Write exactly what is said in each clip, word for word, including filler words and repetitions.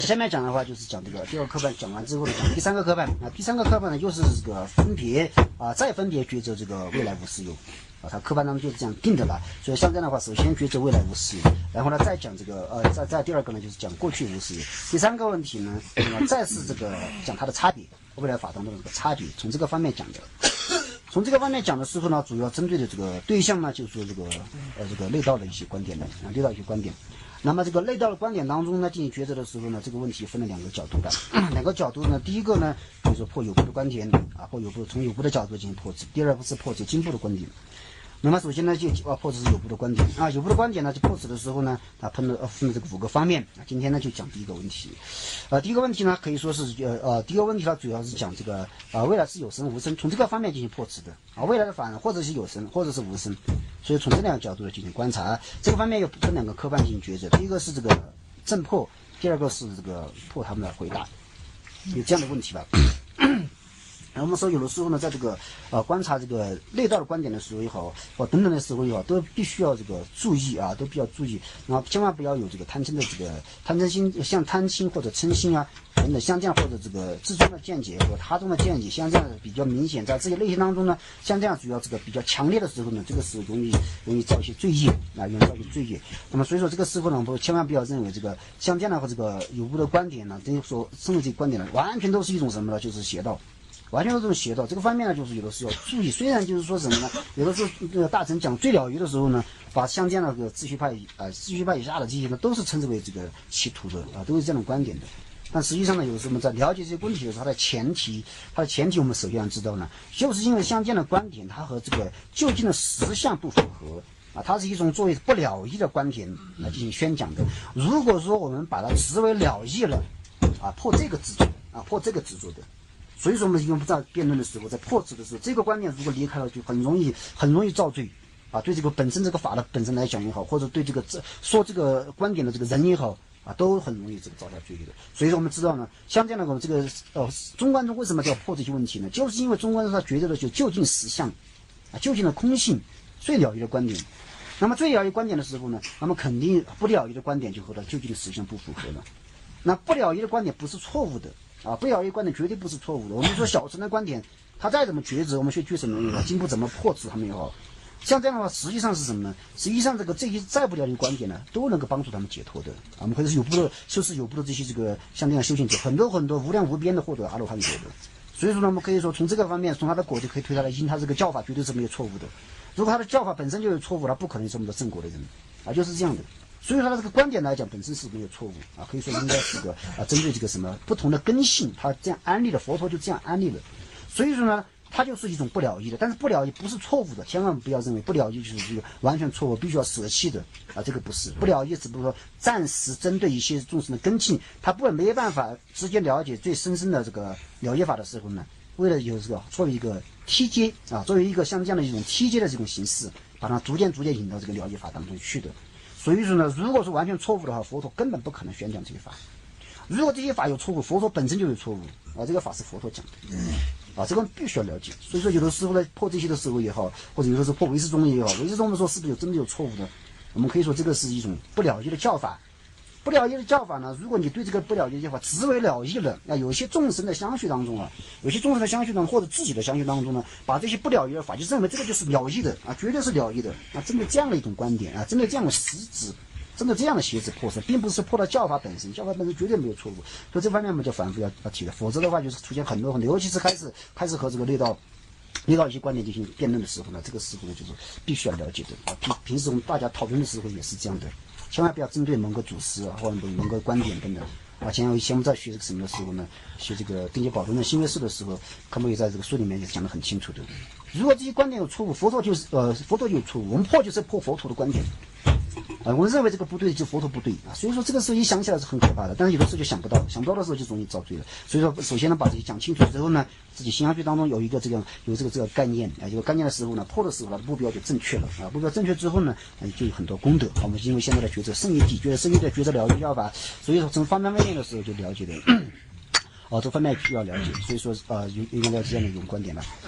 下面讲的话就是讲这个第二个课本讲完之后呢，讲第三个课本啊，第三个课本呢又是这个分别啊，再分别抉择这个未来无私有啊，它课本当中就是这样定的了。所以像这样的话，首先抉择未来无私有，然后呢再讲这个呃，再再第二个呢就是讲过去无私有，第三个问题呢，呃、再是这个讲它的差别，未来法当中的这个差别，从这个方面讲的。从这个方面讲的时候呢，主要针对的这个对象呢，就是说这个呃这个内道的一些观点的啊，内道一些观点。那么这个内道的观点当中呢，进行抉择的时候呢，这个问题分了两个角度的，两个角度呢，第一个呢就是说破有部的观点啊，破有部从有部的角度进行破斥；第二个是破斥经部的观点。那么首先呢，就啊破斥是有部的观点啊，有部的观点呢，就破斥的时候呢，啊分了分了这个五个方面啊。今天呢就讲第一个问题，啊第一个问题呢可以说是呃呃第一个问题它主要是讲这个啊未来是有生无生，从这个方面进行破斥的啊，未来的法或者是有生或者是无生，所以从这两个角度来进行观察，这个方面有分两个科判进行抉择，第一个是这个正破，第二个是这个破他们的回答，有这样的问题吧。然后我们说，有的时候呢，在这个呃观察这个内道的观点的时候也好，或等等的时候也好，都必须要这个注意啊，都比较注意，然后千万不要有这个贪嗔的这个贪嗔心，像贪心或者嗔心啊等等，像这样或者这个自宗的见解或他中的见解，像这样比较明显，在这些类型当中呢，像这样主要这个比较强烈的时候呢，这个是容易容易造一些罪业啊，容易造一些罪业。那么所以说这个时候呢，不千万不要认为这个像这样的和这个有部的观点呢，这说甚至这个观点呢，完全都是一种什么呢？就是邪道。完全都是这种邪道，这个方面呢，就是有的时候要注意。虽然就是说什么呢，有的时候这个大臣讲最了义的时候呢，把像这样的这个秩序派啊、呃、秩序派以下的这些呢，都是称之为这个歧途的啊，都是这种观点的。但实际上呢，有时候我们在了解这些问题的时候，它的前提，它的前提我们首先要知道呢，就是因为像这样的观点，它和这个就近的实相不符合啊，它是一种作为不了义的观点来进行宣讲的。如果说我们把它视为了义了啊，破这个执着啊，破这个执着的。所以说我们用不在辩论的时候，在破斥的时候，这个观念如果离开了，就很容易很容易造罪啊！对这个本身这个法的本身来讲也好，或者对这个这说这个观点的这个人也好啊，都很容易这个造下罪的。所以说我们知道呢，像这样的这个呃中观中为什么叫破这些问题呢？就是因为中观中他觉得的就究竟实相啊，究竟的空性最了义的观点。那么最了义观点的时候呢，那么肯定不了义的观点就和它究竟的实相不符合了。那不了义的观点不是错误的。啊，不了义观点绝对不是错误的。我们说小乘的观点，他再怎么抉择，我们学去什么也好，经不怎么破斥他们也好，像这样的话，实际上是什么呢？实际上这个这些再不了义观点呢，都能够帮助他们解脱的。啊，我们可以是有部的，就是有部的这些这个像这样修行者，很多很多无量无边的获得阿罗汉果的。所以说呢，我们可以说从这个方面，从他的果就可以推他的因，他这个教法绝对是没有错误的。如果他的教法本身就有错误，他不可能是我们的正果的人啊，就是这样的。所以他的这个观点来讲，本身是没有错误啊，可以说应该是个啊，针对这个什么不同的根性，他这样安利了，佛陀就这样安利了。所以说呢，它就是一种不了义的，但是不了义不是错误的，千万不要认为不了义就是这个完全错误，必须要舍弃的啊，这个不是不了义，只不过说暂时针对一些众生的根性，他不没办法直接了解最深深的这个了义法的时候呢，为了有这个作为一个梯阶啊，作为一个像这样的一种梯阶的这种形式，把它逐渐逐渐引到这个了义法当中去的。所以说呢，如果是完全错误的话，佛陀根本不可能宣讲这些法。如果这些法有错误，佛陀本身就有错误啊，这个法是佛陀讲的啊，这个必须要了解。所以说，有的时候呢，破这些的时候也好，或者有的时候破唯识宗也好，唯识宗我们说是不是有真的有错误的？我们可以说这个是一种不了义的教法。不了义的教法呢，如果你对这个不了义的教法执为了义了，那有些众生的相续当中啊，有些众生的相续当中或者自己的相续当中呢，把这些不了义的法就认为这个就是了义的啊，绝对是了义的啊，针对这样的一种观点啊，针对这样的实质，针对这样的邪执破斥，并不是破到教法本身，教法本身绝对没有错误。所以这方面我们就反复要要提的，否则的话就是出现很多很多，尤其是开始开始和这个内道。遇到一些观点进行辩论的时候呢，这个时候呢就是必须要了解的啊。平平时我们大家讨论的时候也是这样的，千万不要针对某个祖师啊或者某个观点等等啊。像以前我们在学这个什么的时候呢，学这个定觉宝轮的新约释的时候，科目也在这个书里面也讲得很清楚的。如果这些观点有错误，佛陀就是呃佛陀就有错误，我们破就是破佛陀的观点。啊，我们认为这个不对，就佛陀不对啊，所以说这个时候一想起来是很可怕的，但是有的时候就想不到，想不到的时候就容易遭罪了。所以说，首先呢，把这些讲清楚之后呢，自己心相续当中有一个这个有这个这个概念啊，有个概念的时候呢，破的时候，它的目标就正确了啊，目标正确之后呢，就有很多功德。我们因为现在的抉择圣义体，觉得圣义的抉择了解教法，所以说从方方面面的时候就了解的。哦，这方面需要了解，所以说呃，应应该了解这样的一种观点了。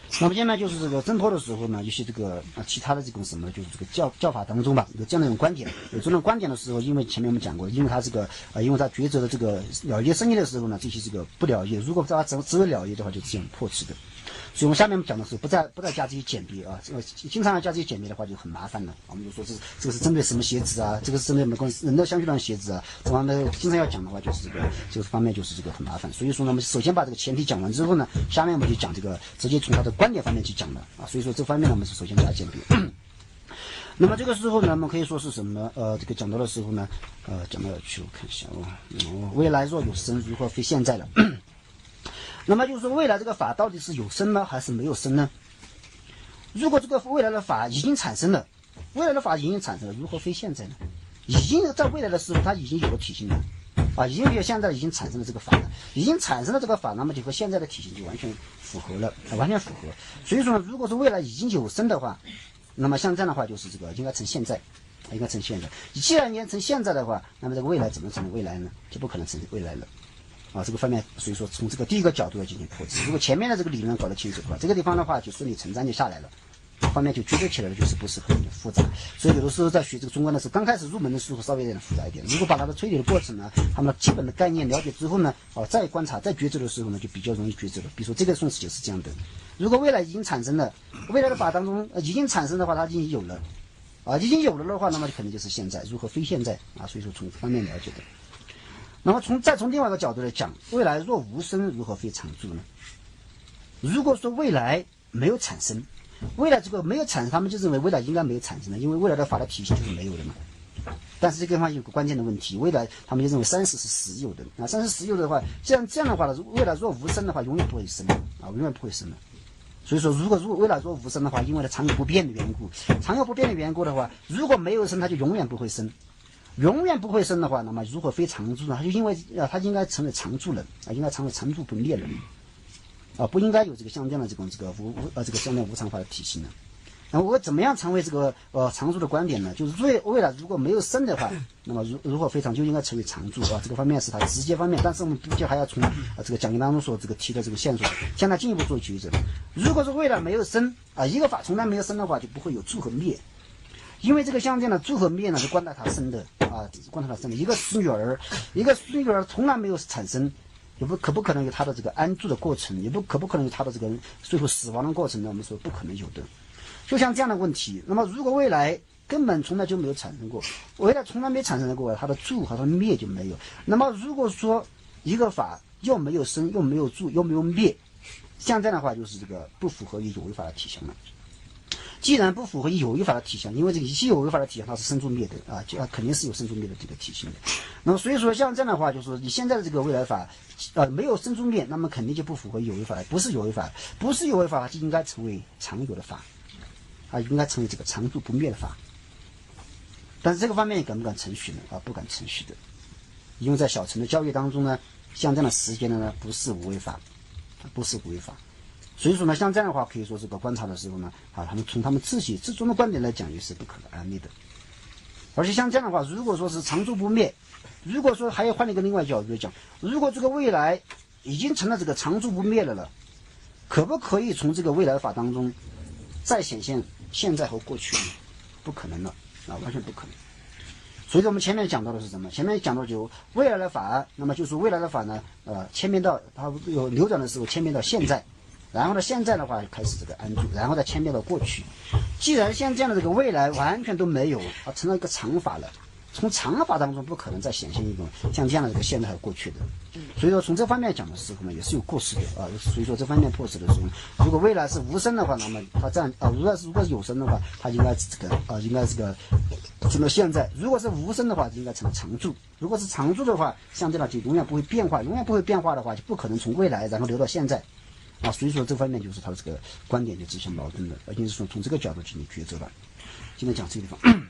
那么现在就是这个挣脱的时候呢，一些这个啊其他的这种什么，就是这个教教法当中吧，有这样的一种观点，有这种观点的时候，因为前面我们讲过，因为他这个啊，因为他抉择的这个了结生意的时候呢，这些这个不了结，如果他只只为了结的话，就这样破斥的。所以我们下面讲的时候，不再不再加这些简别啊，这个经常要加这些简别的话就很麻烦了。我们就说这这个是针对什么鞋子啊，这个是针对什么人的相续的鞋子啊，这方面经常要讲的话就是这个这个方面就是这个很麻烦。所以说呢，我们首先把这个前提讲完之后呢，下面我们就讲这个直接从他的观点方面去讲了啊。所以说这方面呢，我们是首先加简别。那么这个时候呢，我们可以说是什么呢？呃，这个讲到的时候呢，呃，讲到去我看一下哦，哦未来若有生，如何非现在了？那么就是说，未来这个法到底是有生呢，还是没有生呢？如果这个未来的法已经产生了，未来的法已经产生了，如何非现在呢？已经在未来的时候，它已经有了体型了，啊，已经有现在已经产生了这个法了，已经产生了这个法，那么就和现在的体型就完全符合了，啊、完全符合。所以说呢，如果是未来已经有生的话，那么像这样的话，就是这个应该成现在，应该成现在。既然应该成现在的话，那么这个未来怎么成未来呢？就不可能成未来了。啊，这个方面，所以说从这个第一个角度要进行破斥。如果前面的这个理论搞得清楚的话，这个地方的话就顺理成章就下来了，方面就觉得起来了，就是不是很复杂。所以有的时候在学这个中观的时候，刚开始入门的时候稍微有点复杂一点。如果把它的推理的过程呢，他们的基本的概念了解之后呢，哦，再观察、再抉择的时候呢，就比较容易抉择了。比如说这个顺序就是这样的：如果未来已经产生了，未来的法当中、呃、已经产生的话，它已经有了，啊，已经有了的话，那么可能就是现在，如何非现在啊？所以说从方面了解的。那么从再从另外一个角度来讲，未来若无生，如何非常住呢？如果说未来没有产生，未来这个没有产生，他们就认为未来应该没有产生的，因为未来的法的体系就是没有的嘛。但是这个地方有个关键的问题，未来他们就认为三世是实有的啊，三世实有的话，这样这样的话呢，未来若无生的话，永远不会生啊，永远不会生的。所以说，如果如果未来若无生的话，因为它常有不变的缘故，常有不变的缘故的话，如果没有生，它就永远不会生。永远不会生的话，那么如何非常住呢？他就因为啊，他应该成为常住人啊，应该成为常住不灭人啊，不应该有这个像这样的这种这个无无呃这个像这样无常法的体系呢。那我怎么样成为这个呃常住的观点呢？就是未未来如果没有生的话，那么如如何非常就应该成为常住啊。这个方面是他直接方面，但是我们毕竟还要从啊这个讲义当中所这个提的这个线索，向他进一步做抉择。如果是未来没有生啊，一个法从来没有生的话，就不会有住和灭。因为这个相见的住和灭呢，是观察他生的啊，观察他生的。一个死女儿，一个死女儿从来没有产生，也不可不可能有他的这个安住的过程，也不可不可能有他的这个最后死亡的过程呢？我们说不可能有的。就像这样的问题，那么如果未来根本从来就没有产生过，未来从来没产生过，它的住和它的灭就没有。那么如果说一个法又没有生，又没有住，又没有灭，像这样的话，就是这个不符合于有为法的体现了。既然不符合有为法的体现，因为这个一切有为法的体现它是生住灭的啊，就肯定是有生住灭的这个体现的。那么所以说像这样的话，就是说你现在的这个未来法，呃，没有生住灭，那么肯定就不符合有为法，不是有为法，不是有为法，就应该成为常有的法，啊，应该成为这个常住不灭的法。但是这个方面敢不敢承许呢？啊，不敢承许的，因为在小乘的教育当中呢，像这样的实践的呢，不是无为法，不是无为法。所以说呢，像这样的话，可以说这个观察的时候呢，啊，他们从他们自己自宗的观点来讲，也是不可能安灭的。而且像这样的话，如果说是常住不灭，如果说还要换一个另外角度来讲，如果这个未来已经成了这个常住不灭的了，可不可以从这个未来法当中再显现现在和过去？不可能了啊，完全不可能。所以说我们前面讲到的是什么？前面讲到就未来的法，那么就是未来的法呢，呃，牵连到它有流转的时候牵连到现在。然后呢，现在的话开始这个安住，然后再牵变到过去。既然现在的这个未来完全都没有，啊，成了一个常法了，从常法当中不可能再显现一种像这样的这个现在和过去的。所以说从这方面讲的时候呢，也是有过失的啊。所以说这方面破失的时候，如果未来是无生的话，那么它这样啊，如果是如果是有生的话，它应该这个啊，应该这个成了现在；如果是无生的话，应该成了常住。如果是常住的话，像这样就永远不会变化，永远不会变化的话，就不可能从未来然后流到现在。啊，所以说这方面就是他的这个观点就自相矛盾的，而且是说从这个角度进行抉择吧。今天讲这个地方。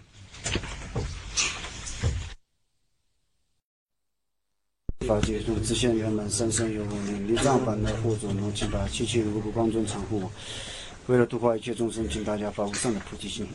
法界中自现圆满，三生有无明，离障烦恼惑作能请把七切如故光尊常护我。为了度化一切众生，请大家发无上的菩提心。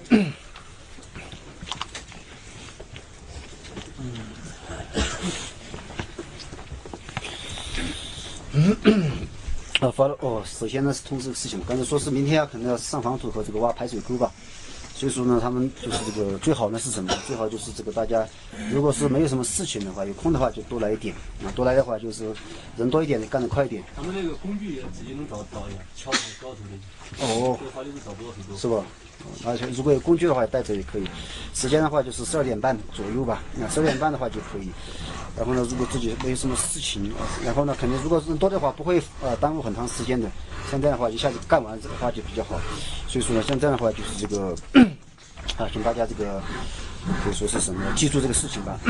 嗯呃，发了哦。首先呢是通知这个事情，刚才说是明天要可能要上防土和这个挖排水沟吧。所以说呢，他们就是这个最好呢是什么？最好就是这个大家，如果是没有什么事情的话，有空的话就多来一点啊，多来的话就是人多一点，干得快一点。 他们那个工具也直接能找找呀，敲头高头的。 哦， 这个就是找不到很多。 是吧？而且如果有工具的话，带着也可以。时间的话就是十二点半左右吧，那十二点半的话就可以。然后呢，如果自己没有什么事情，然后呢，肯定如果人多的话，不会呃耽误很长时间的。像这样的话，一下子干完这个话就比较好。所以说呢，像这样的话就是这个啊，请大家这个可以说是什么，记住这个事情吧。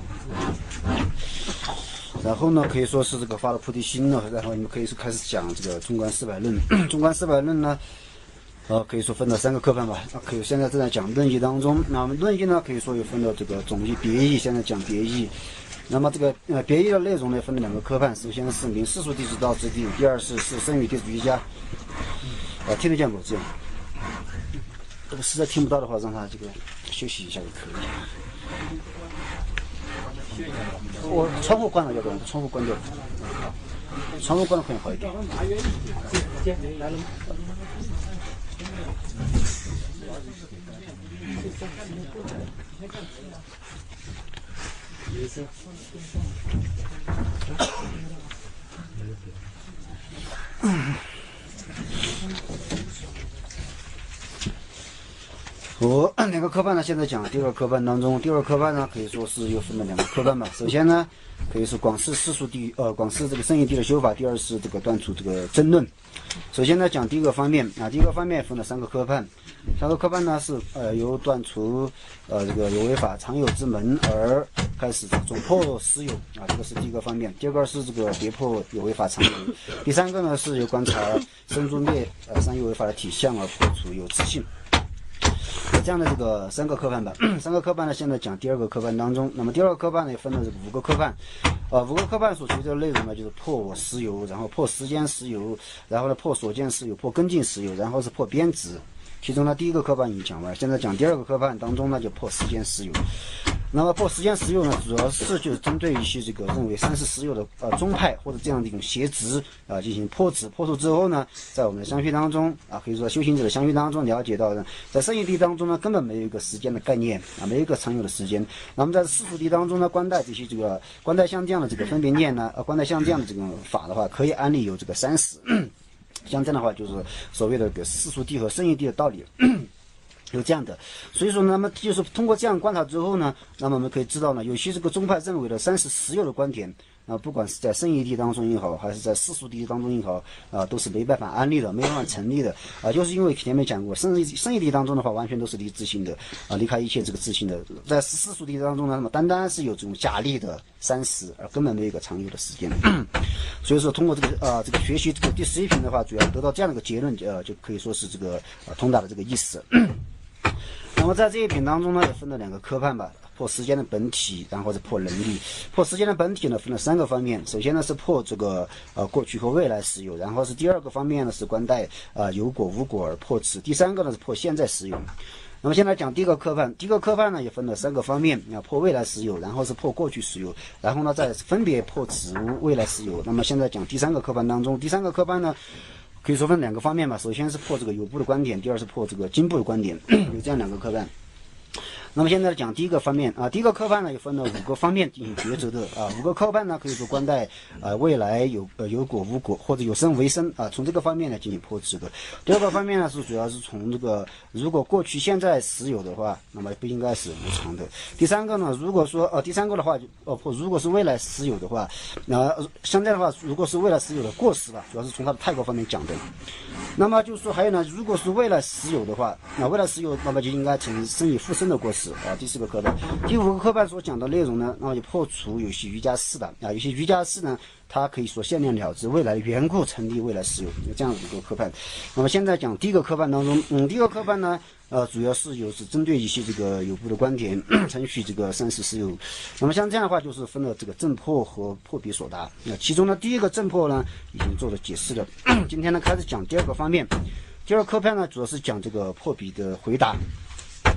然后呢，可以说是这个发了菩提心了，然后你们可以是开始讲这个中观四百论。中观四百论呢，呃，可以说分了三个科判吧。啊，可以现在正在讲论义当中。那么论义呢，可以说有分了这个总义、别义，现在讲别义。那么这个呃别义的内容呢，分了两个科判。首先是明世俗弟子道之谛，第二是是圣语弟子瑜伽。啊，听得见不？这样。这个实在听不到的话，让他这个休息一下也可以。我窗户关了，要不然窗户关掉。窗户关了可能好一点。我两个科判呢，现在讲第二个科判当中，第二个科判呢可以说是又分了两个科判吧。首先呢，可以是广释世俗谛，呃，广释这个圣义谛的修法；第二是这个断除这个争论。首先呢，讲第一个方面啊，第一个方面分了三个科判。三个科判呢是呃由断除呃这个有为法常有之门而开始总破私有啊，这个是第一个方面。第二个是这个别破有为法常有。第三个呢是由观察生诸灭呃三有为法的体相而破除有自性。这样的这个三个科判吧，三个科判呢，现在讲第二个科判当中。那么第二个科判呢，也分了这个五个科判，呃，五个科判所学的内容呢，就是破我实有，然后破时间实有，然后呢破所见实有，破根境实有，然后是破边执。其中呢，第一个科判已经讲完，现在讲第二个科判当中呢，就破时间实有。那么破时间实有呢，主要是就是针对一些这个认为三世实有的呃宗派或者这样的一种邪执啊、呃、进行破执，破除之后呢，在我们的相续当中啊，可以说修行者的相续当中了解到呢，在圣义谛当中呢，根本没有一个时间的概念啊，没有一个常有的时间。那么在世俗谛当中呢，观待这些这个观待相这样的这个分别念呢，呃，观待相这样的这个法的话，可以安立有这个三世。像这样的话，就是所谓的这个世俗谛和圣义谛的道理。有这样的，所以说呢，那么就是通过这样观察之后呢，那么我们可以知道呢，有些这个宗派认为的三世实有的观点啊，不管是在圣义谛当中也好，还是在世俗谛当中也好，啊，都是没办法安立的，没办法成立的啊，就是因为前面讲过，圣义圣义谛当中的话，完全都是离自性的啊，离开一切这个自性的，在世俗谛当中呢，那么单单是有这种假立的三十，而根本没有一个常有的时间。所以说，通过这个啊，这个学习这个第十一品的话，主要得到这样的一个结论，呃，就可以说是这个啊通达的这个意思。那么在这一品当中呢，也分了两个科判吧，破时间的本体，然后是破能力。破时间的本体呢，分了三个方面。首先呢是破这个呃过去和未来实有，然后是第二个方面呢是观待呃有果无果而破执，第三个呢是破现在实有。那么现在讲第一个科判，第一个科判呢也分了三个方面啊，破未来实有，然后是破过去实有，然后呢再分别破执未来实有。那么现在讲第三个科判当中，第三个科判呢，可以说分两个方面吧。首先是破这个有部的观点，第二是破这个经部的观点，有这样两个科判。那么现在讲第一个方面啊，第一个科判呢也分了五个方面进行抉择的啊，五个科判呢可以说观待呃未来有呃有果无果或者有生为生啊，从这个方面呢进行破执的。第二个方面呢是主要是从这个如果过去现在实有的话，那么不应该是无常的。第三个呢，如果说呃第三个的话就哦破如果是未来实有的话，那、呃、相对的话如果是未来实有的过失吧，主要是从它的泰国方面讲的。那么就是说还有呢，如果是未来实有的话，那未来实有那么就应该成生以复生的过失。啊，第四个科判，第五个科判所讲的内容呢，那么就破除有些瑜伽士的啊，有些瑜伽士呢，它可以说限量了之未来的缘故成立未来实有，有这样一个科判。那么现在讲第一个科判当中，嗯，第一个科判呢，呃，主要是有是针对一些这个有部的观点，程序这个三世实有。那么像这样的话，就是分了这个正破和破比所答。那其中呢，第一个正破呢，已经做了解释了。今天呢，开始讲第二个方面。第二科判呢，主要是讲这个破比的回答。它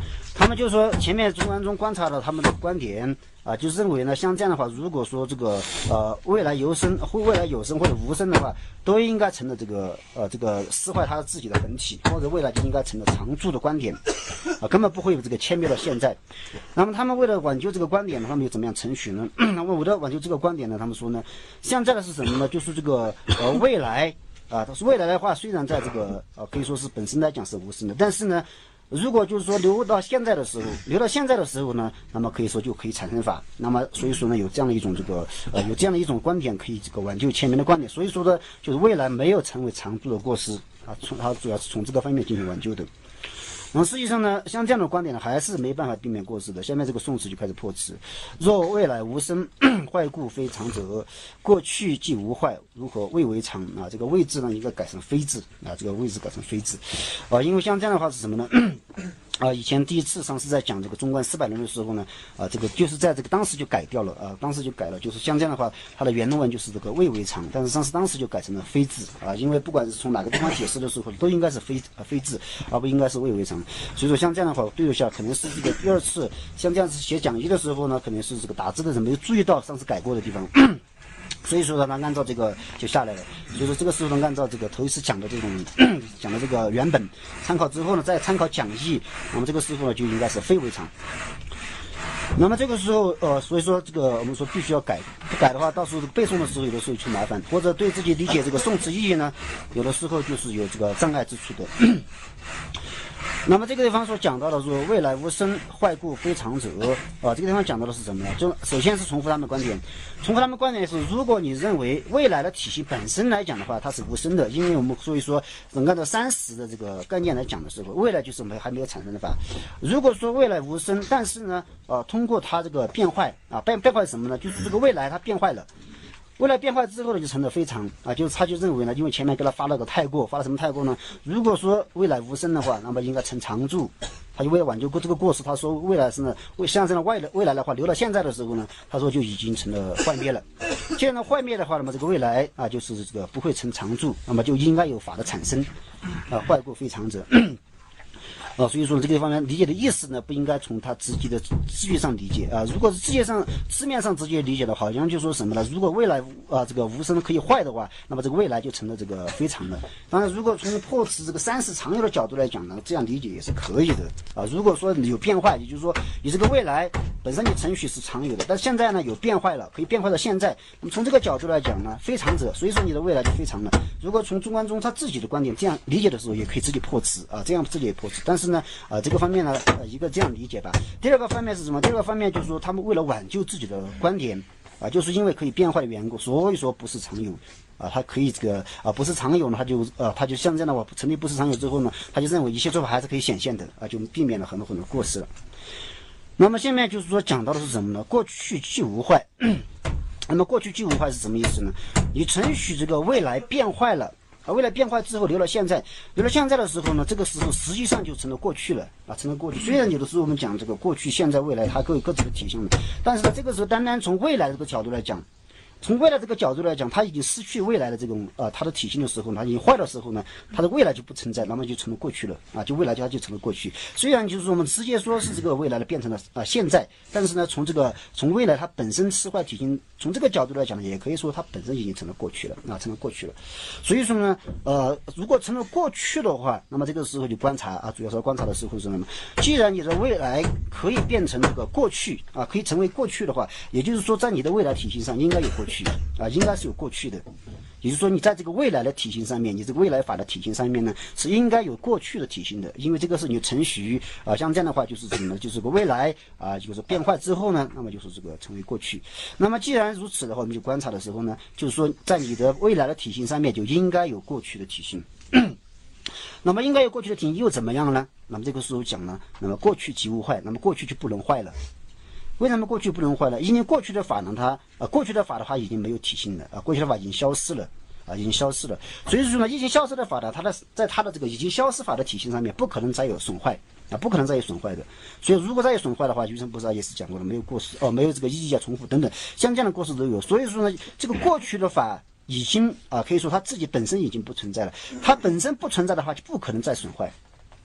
那么就是说，前面中观中观察到他们的观点啊，就认为呢，像这样的话，如果说这个呃未来有生或未来有生或者无生的话，都应该成了这个呃这个撕坏他自己的本体，或者未来就应该成了常住的观点啊，根本不会有这个迁灭到现在。那么他们为了挽救这个观点呢，他们又怎么样程序呢？那么为了挽救这个观点呢，他们说呢，现在的是什么呢？就是这个呃未来啊，它是未来的话，虽然在这个呃可以说是本身来讲是无生的，但是呢。如果就是说留到现在的时候，留到现在的时候呢，那么可以说就可以产生法。那么所以说呢，有这样的一种这个呃有这样的一种观点，可以这个挽救前面的观点。所以说呢，就是未来没有成为常住的过失啊，从它主要是从这个方面进行挽救的。那么实际上呢，像这样的观点呢，还是没办法避免过失的。下面这个宋词就开始破词：若未来无生，坏故非常者，过去既无坏，如何谓为常啊？这个谓字呢，应该改成非字啊，这个谓字改成非字啊，因为像这样的话是什么呢？啊，以前第一次上次在讲这个中观四百论的时候呢，啊，这个就是在这个当时就改掉了啊，当时就改了，就是像这样的话，它的原文就是这个谓为常，但是上次当时就改成了非字啊，因为不管是从哪个地方解释的时候，都应该是非啊非字，而不应该是谓为常。所以说像这样的话，对一下可能是这个第二次像这样子写讲义的时候呢，可能是这个打字的人没有注意到上次改过的地方。所以说呢，他按照这个就下来了。所以说这个时候呢，按照这个头一次讲的这种讲的这个原本参考之后呢，再参考讲义，那么这个时候呢就应该是非为常。那么这个时候，呃，所以说这个我们说必须要改，不改的话，到时候这个背诵的时候有的时候出麻烦，或者对自己理解这个宋词意义呢，有的时候就是有这个障碍之处的。那么这个地方所讲到的说未来无生，坏故非常者啊，这个地方讲到的是什么呢？就首先是重复他们的观点，重复他们观点是，如果你认为未来的体系本身来讲的话，它是无生的，因为我们所以说按照三十的这个概念来讲的时候，未来就是没还没有产生的法。如果说未来无生，但是呢，呃，通过它这个变坏啊，变变坏什么呢？就是这个未来它变坏了。未来变坏之后呢，就成了非常啊，就是他就认为呢，因为前面给他发了个太过，发了什么太过呢？如果说未来无生的话，那么应该成常住。他就为了挽救过这个过失，他说未来是呢，为像这样的未来未来的话，留到现在的时候呢，他说就已经成了坏灭了。既然呢坏灭的话，那么这个未来啊，就是这个不会成常住，那么就应该有法的产生啊，坏故非常者。啊，所以说这个方面理解的意思呢，不应该从它直接的字句上理解啊。如果是字界上字面上直接理解的，好像就说什么呢？如果未来啊这个无生可以坏的话，那么这个未来就成了这个非常了。当然，如果从破词这个三世常有的角度来讲呢，这样理解也是可以的啊。如果说你有变坏，也就是说你这个未来本身你程序是常有的，但现在呢有变坏了，可以变坏到现在。那么从这个角度来讲呢，非常者，所以说你的未来就非常了。如果从中观中他自己的观点这样理解的时候，也可以直接破词啊，这样自己也破词。但是呢，啊、呃、这个方面呢，呃一个这样理解吧。第二个方面是什么？第二个方面就是说他们为了挽救自己的观点啊，就是因为可以变坏的缘故，所以说不是常有。啊，他可以这个啊，不是常有呢，他就呃，他就像这样的话，成立不是常有之后呢，他就认为一切做法还是可以显现的啊，就避免了很多很多过失了。那么下面就是说讲到的是什么呢？过去既无坏，那么过去既无坏是什么意思呢？你承许这个未来变坏了。啊，未来变坏之后留了现在，留了现在的时候呢，这个时候实际上就成了过去了啊，成了过去。虽然有的时候我们讲这个过去、现在、未来，它各有各自的体现的，但是呢，这个时候单单从未来这个角度来讲，从未来这个角度来讲，它已经失去未来的这种呃它的体性的时候，它已经坏的时候呢，它的未来就不存在，那么就成了过去了啊，就未来就它就成了过去。虽然就是说我们直接说是这个未来的变成了啊、呃、现在，但是呢，从这个从未来它本身失坏体性，从这个角度来讲呢，也可以说它本身已经成了过去了啊，成了过去了。所以说呢，呃，如果成了过去的话，那么这个时候就观察啊，主要是观察的时候是什么？既然你的未来可以变成这个过去啊，可以成为过去的话，也就是说在你的未来体系上应该有过去。啊，应该是有过去的，也就是说，你在这个未来的体型上面，你这个未来法的体型上面呢，是应该有过去的体型的，因为这个是你程序啊，像这样的话就是什么呢？就是个未来啊，就是变坏之后呢，那么就是这个成为过去。那么既然如此的话，我们就观察的时候呢，就是说，在你的未来的体型上面就应该有过去的体型。那么应该有过去的体型又怎么样呢？那么这个时候讲呢，那么过去即无坏，那么过去就不能坏了。为什么过去不能坏呢？因为过去的法呢，它呃过去的法的话已经没有体性了啊，过去的法已经消失了啊，已经消失了。所以说呢，已经消失的法呢，它的在它的这个已经消失法的体性上面，不可能再有损坏啊，不可能再有损坏的。所以如果再有损坏的话，余生菩萨也是讲过了，没有过失哦，没有这个意义啊重复等等，像这样的过失都有。所以说呢，这个过去的法已经啊，可以说它自己本身已经不存在了，它本身不存在的话，就不可能再损坏。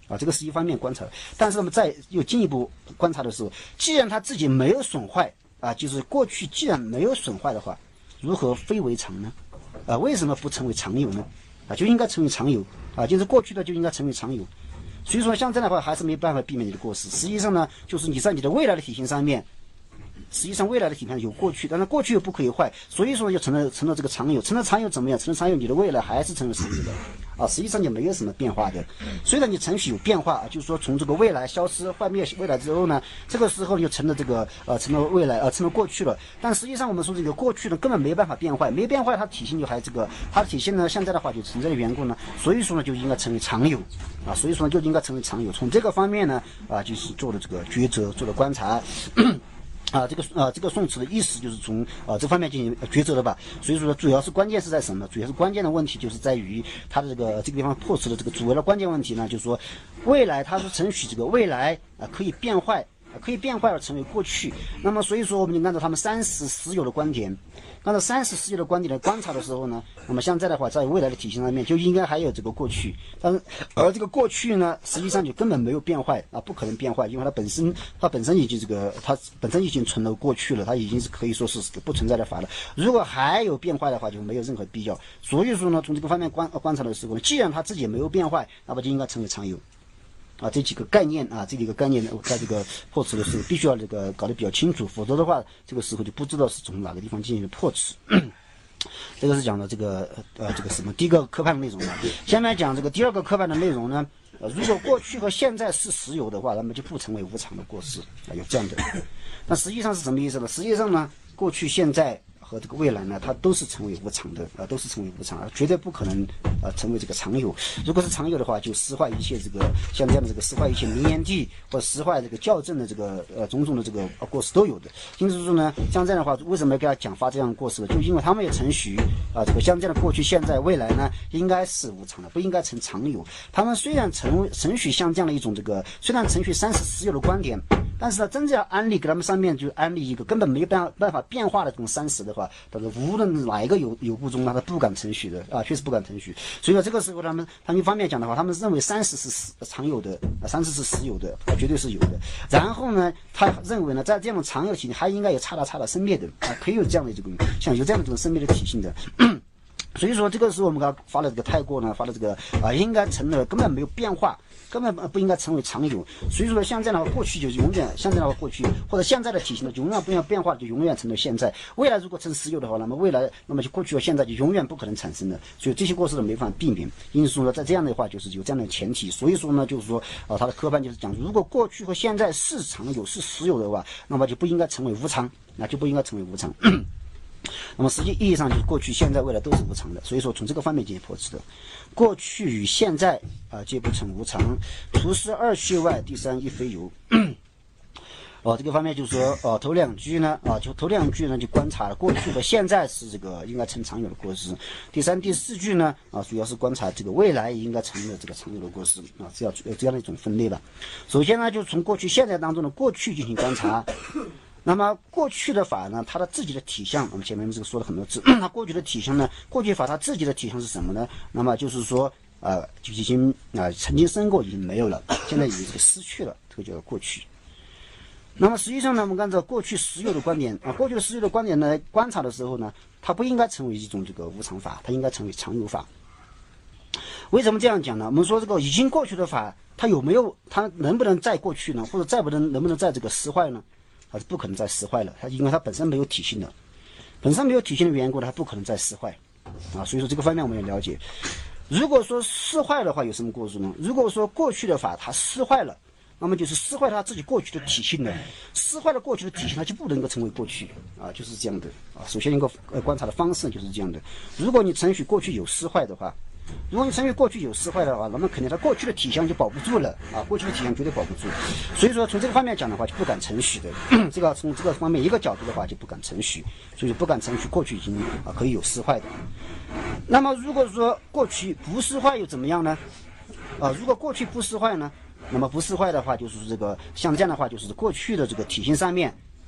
啊，这个是一方面观察。但是我们再又进一步观察的时候，既然它自己没有损坏啊，就是过去既然没有损坏的话，如何非为常呢？啊，为什么不成为常有呢？啊，就应该成为常有啊，就是过去的就应该成为常有。所以说像这样的话还是没办法避免你的过失。实际上呢，就是你在你的未来的体型上面，实际上未来的体型有过去，但是过去又不可以坏，所以说就成了成了这个常有，成了常有怎么样？成了常有，你的未来还是成了常有的啊，实际上就没有什么变化的。虽然你程序有变化，就是说从这个未来消失幻灭未来之后呢，这个时候就成了这个呃成了未来呃成了过去了。但实际上我们说这个过去呢根本没办法变坏，没变坏它体型就还这个它的体现呢现在的话就存在的缘故呢，所以说呢就应该成为常有啊，所以说呢就应该成为常有。从这个方面呢啊就是做了这个抉择，做了观察。啊，这个啊，这个宋词的意思就是从啊这方面进行抉择的吧。所以说，主要是关键是在什么？主要是关键的问题就是在于它的这个这个地方破除的这个主要的关键问题呢，就是说未来它是承许这个未来啊可以变坏，啊可以变坏而成为过去。那么所以说，我们就按照他们三十实有的观点。按照三十世纪的观点来观察的时候呢，那么现在的话，在未来的体系上面就应该还有这个过去，但是而这个过去呢，实际上就根本没有变坏啊，不可能变坏，因为它本身它本身已经这个它本身已经存了过去了，它已经是可以说是不存在的法了。如果还有变坏的话，就没有任何必要。所以说呢，从这个方面观观察的时候呢，既然它自己没有变坏，那么就应该成为常有。啊，这几个概念啊，这几个概念呢，在这个破词的时候必须要这个搞得比较清楚，否则的话，这个时候就不知道是从哪个地方进行破词。这个是讲的这个呃这个什么第一个科判的内容呢？下面讲这个第二个科判的内容呢，呃，如果过去和现在是实有的话，那么就不成为无常的过失啊，有这样的。那实际上是什么意思呢？实际上呢，过去、现在和这个未来呢，它都是成为无常的啊，都是成为无常，绝对不可能啊成为这个常有。如果是常有的话，就失坏一切这个像这样的这个失坏一切名言地或者失坏这个校正的这个呃种种的这个过失都有的。因此说呢，像这样的话，为什么要给他讲发这样的过失呢？就因为他们也承许啊，这个像这样的过去、现在、未来呢，应该是无常的，不应该成常有。他们虽然承承许像这样的一种这个，虽然承许三十实有的观点，但是呢，真正要安利给他们上面就安利一个根本没办办法变化的这种三十的话，但是无论哪一个有有故中，他是不敢承许的啊，确实不敢承许。所以说这个时候他们他们一方面讲的话，他们认为三十是常有的，啊，三十是实有的，啊，绝对是有的。然后呢，他认为呢，在这种常有体还应该有差大差大生灭的啊，可以有这样的这种像有这样的这种生灭的体性的。所以说这个时候我们给他发了这个太过呢，发了这个啊，应该成了根本没有变化。根本不应该成为常有，所以说像这样的话，过去就永远像这样的话，过去或者现在的体型呢，永远不要变化，就永远成了现在。未来如果成实有的话，那么未来那么就过去和现在就永远不可能产生的。所以这些过失呢没法避免。因此说呢，在这样的话就是有这样的前提。所以说呢，就是说啊，他的科判就是讲，如果过去和现在是常有是实有的话，那么就不应该成为无常，那就不应该成为无常。那么实际意义上就是过去、现在、未来都是无常的，所以说从这个方面进行破斥的。过去与现在啊，皆不成无常，除失二序外，第三亦非有。哦，这个方面就是说，哦，头两句呢，啊，就头两句呢就观察了过去和现在是这个应该成常有的过失。第三、第四句呢，啊，主要是观察这个未来应该成了这个常有的过失啊，这样这样的一种分类了。首先呢，就从过去、现在当中的过去进行观察。那么过去的法呢，它的自己的体相，我们前面这个说了很多次，它过去的体相呢，过去法它自己的体相是什么呢？那么就是说，呃，就已经啊、呃、曾经生过，已经没有了，现在已经这个失去了，这个叫做过去。那么实际上呢，我们按照过去实有的观点啊，过去的实有的观点呢，观察的时候呢，它不应该成为一种这个无常法，它应该成为常有法。为什么这样讲呢？我们说这个已经过去的法，它有没有，它能不能再过去呢？或者再不能能不能再这个失坏呢？它是不可能再失坏了，它因为它本身没有体性的，本身没有体性的缘故，它不可能再失坏，啊，所以说这个方面我们要了解。如果说失坏的话，有什么过失呢？如果说过去的法它失坏了，那么就是失坏它自己过去的体性的，失坏了过去的体性，它就不能够成为过去，啊，就是这样的啊。首先一个呃观察的方式就是这样的。如果你承许过去有失坏的话，如果你承许过去有失坏的话，那么肯定它过去的体相就保不住了啊，过去的体相绝对保不住。所以说从这个方面讲的话，就不敢承许的。这个从这个方面一个角度的话，就不敢承许，所以不敢承许过去已经啊可以有失坏的。那么如果说过去不失坏又怎么样呢？啊，如果过去不失坏呢？那么不失坏的话，就是这个像这样的话，就是过去的这个体性上面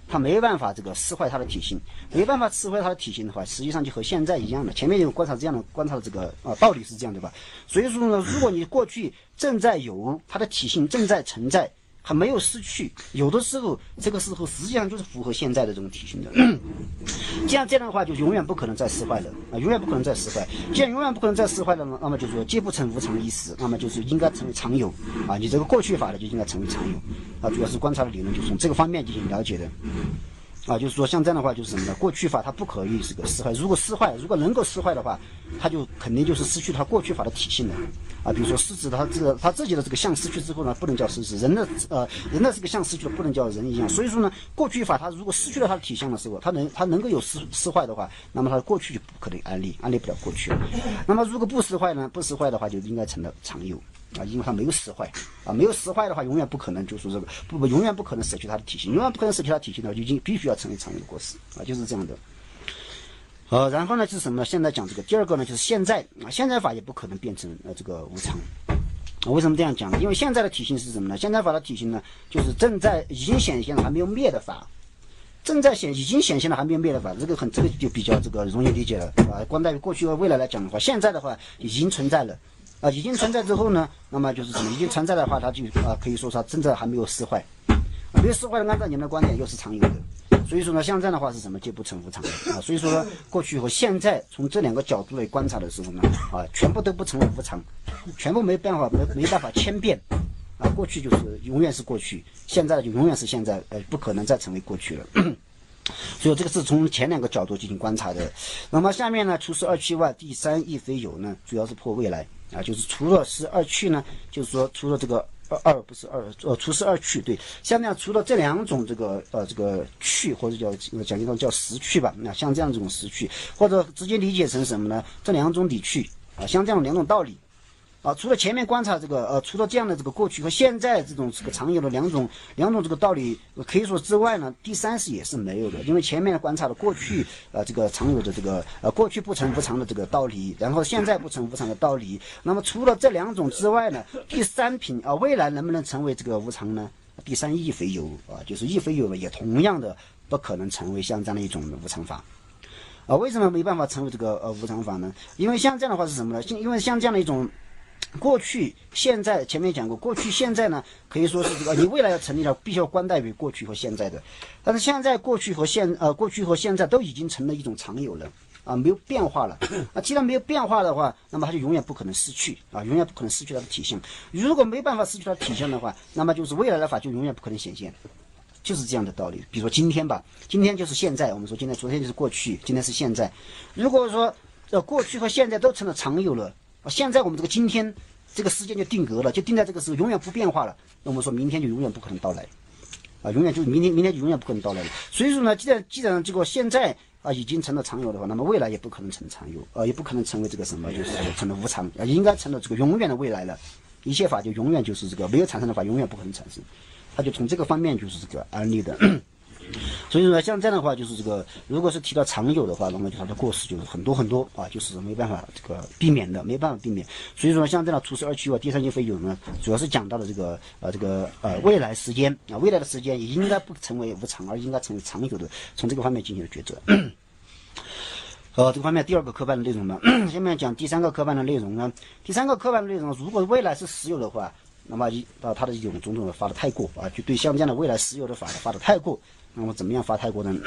它没办法这个撕坏它的体性，没办法撕坏它的体性的话，实际上就和现在一样的。前面有观察这样的观察的这个啊道理是这样的吧？所以说呢，如果你过去正在有它的体性正在存在，还没有失去，有的时候这个时候实际上就是符合现在的这种体性的。这样这样的话，就永远不可能再撕坏了啊，永远不可能再撕坏。既然永远不可能再撕坏了呢，那么就是说皆不成无常的意思，那么就是应该成为常有啊。你这个过去法呢，就应该成为常有啊。主要是观察的理论，就是从这个方面进行了解的。啊，就是说像这样的话就是什么呢？过去法它不可以这个撕坏，如果撕坏，如果能够撕坏的话，它就肯定就是失去它过去法的体性了。啊，比如说狮子它这个它自己的这个相失去之后呢，不能叫狮子；人的呃人的这个相失去了，不能叫人一样。所以说呢，过去法它如果失去了它的体相的时候，它能它能够有撕撕坏的话，那么它的过去就不可能安立，安立不了过去了。那么如果不撕坏呢，不撕坏的话，就应该成了常有。啊，因为它没有撕坏啊，没有撕坏的话，永远不可能就是这个不不，永远不可能失去它的体型，永远不可能失去它的体型的话，就已经必须要成为常有的过失啊，就是这样的。呃，然后呢就是什么呢？现在讲这个第二个呢，就是现在啊，现在法也不可能变成呃这个无常。为什么这样讲呢？因为现在的体型是什么呢？现在法的体型呢，就是正在已经显现了还没有灭的法，正在显已经显现了还没有灭的法，这个很这个就比较这个容易理解了啊。光在于过去和未来来讲的话，现在的话已经存在了。啊，已经存在之后呢，那么就是什么？已经存在的话，它就啊，可以说它真的还没有撕坏，啊，没有撕坏的，按照你们的观点又是常有的。所以说呢，像这样的话是什么？皆不成无常啊。所以说呢，过去和现在从这两个角度来观察的时候呢，啊，全部都不成为无常，全部没办法没没办法千变，啊，过去就是永远是过去，现在就永远是现在，呃，不可能再成为过去了。所以这个是从前两个角度进行观察的。那么下面呢，除是二趣外，第三亦非有呢，主要是破未来。啊，就是除了是二趣呢，就是说除了这个二二不是二呃，除是二趣，对，像这样除了这两种这个呃这个趣或者叫讲一种叫实趣吧，那像这样这种实趣，或者直接理解成什么呢？这两种理趣啊，像这样两种道理。啊，除了前面观察这个呃，除了这样的这个过去和现在这种这个常有的两种两种这个道理可以说之外呢，第三是也是没有的，因为前面观察了过去呃这个常有的这个呃过去不成无常的这个道理，然后现在不成无常的道理，那么除了这两种之外呢，第三品啊、呃、未来能不能成为这个无常呢？第三亦非有啊，就是亦非有呢，也同样的不可能成为像这样的一种无常法。啊，为什么没办法成为这个呃无常法呢？因为像这样的话是什么呢？因为像这样的一种。过去、现在，前面讲过，过去、现在呢，可以说是这个，你未来要成立了，必须要关待于过去和现在的。但是现在、过去和现呃，过去和现在都已经成了一种常有了啊，没有变化了啊。既然没有变化的话，那么它就永远不可能失去啊，永远不可能失去它的体性。如果没办法失去它的体性的话，那么就是未来的法就永远不可能显现，就是这样的道理。比如说今天吧，今天就是现在，我们说今天、昨天就是过去，今天是现在。如果说呃过去和现在都成了常有了。现在我们这个今天这个时间就定格了，就定在这个时候，永远不变化了。那我们说明天就永远不可能到来，啊，永远就明天明天就永远不可能到来了。所以说呢，既然既然这个现在啊已经成了常有的话，那么未来也不可能成常有，呃，也不可能成为这个什么，就是成了无常，啊，应该成了这个永远的未来了。一切法就永远就是这个没有产生的法，永远不可能产生。它就从这个方面就是这个安立的。所以说呢，像这样的话，就是这个，如果是提到常有的话，那么它的过失就是很多很多啊，就是没办法这个避免的，没办法避免。所以说，像这样除是二趣外，第三亦非有呢，主要是讲到了这个呃这个呃未来时间啊，未来的时间也应该不成为无常，而应该成为常有的，从这个方面进行抉择。呃，这个方面第二个科办的内容呢，下面讲第三个科办的内容呢，第三个科办的内容，如果未来是实有的话，那么一啊它的一种种种的发的太过啊，就对像这样的未来实有的法的发的太过。那么怎么样发太过呢？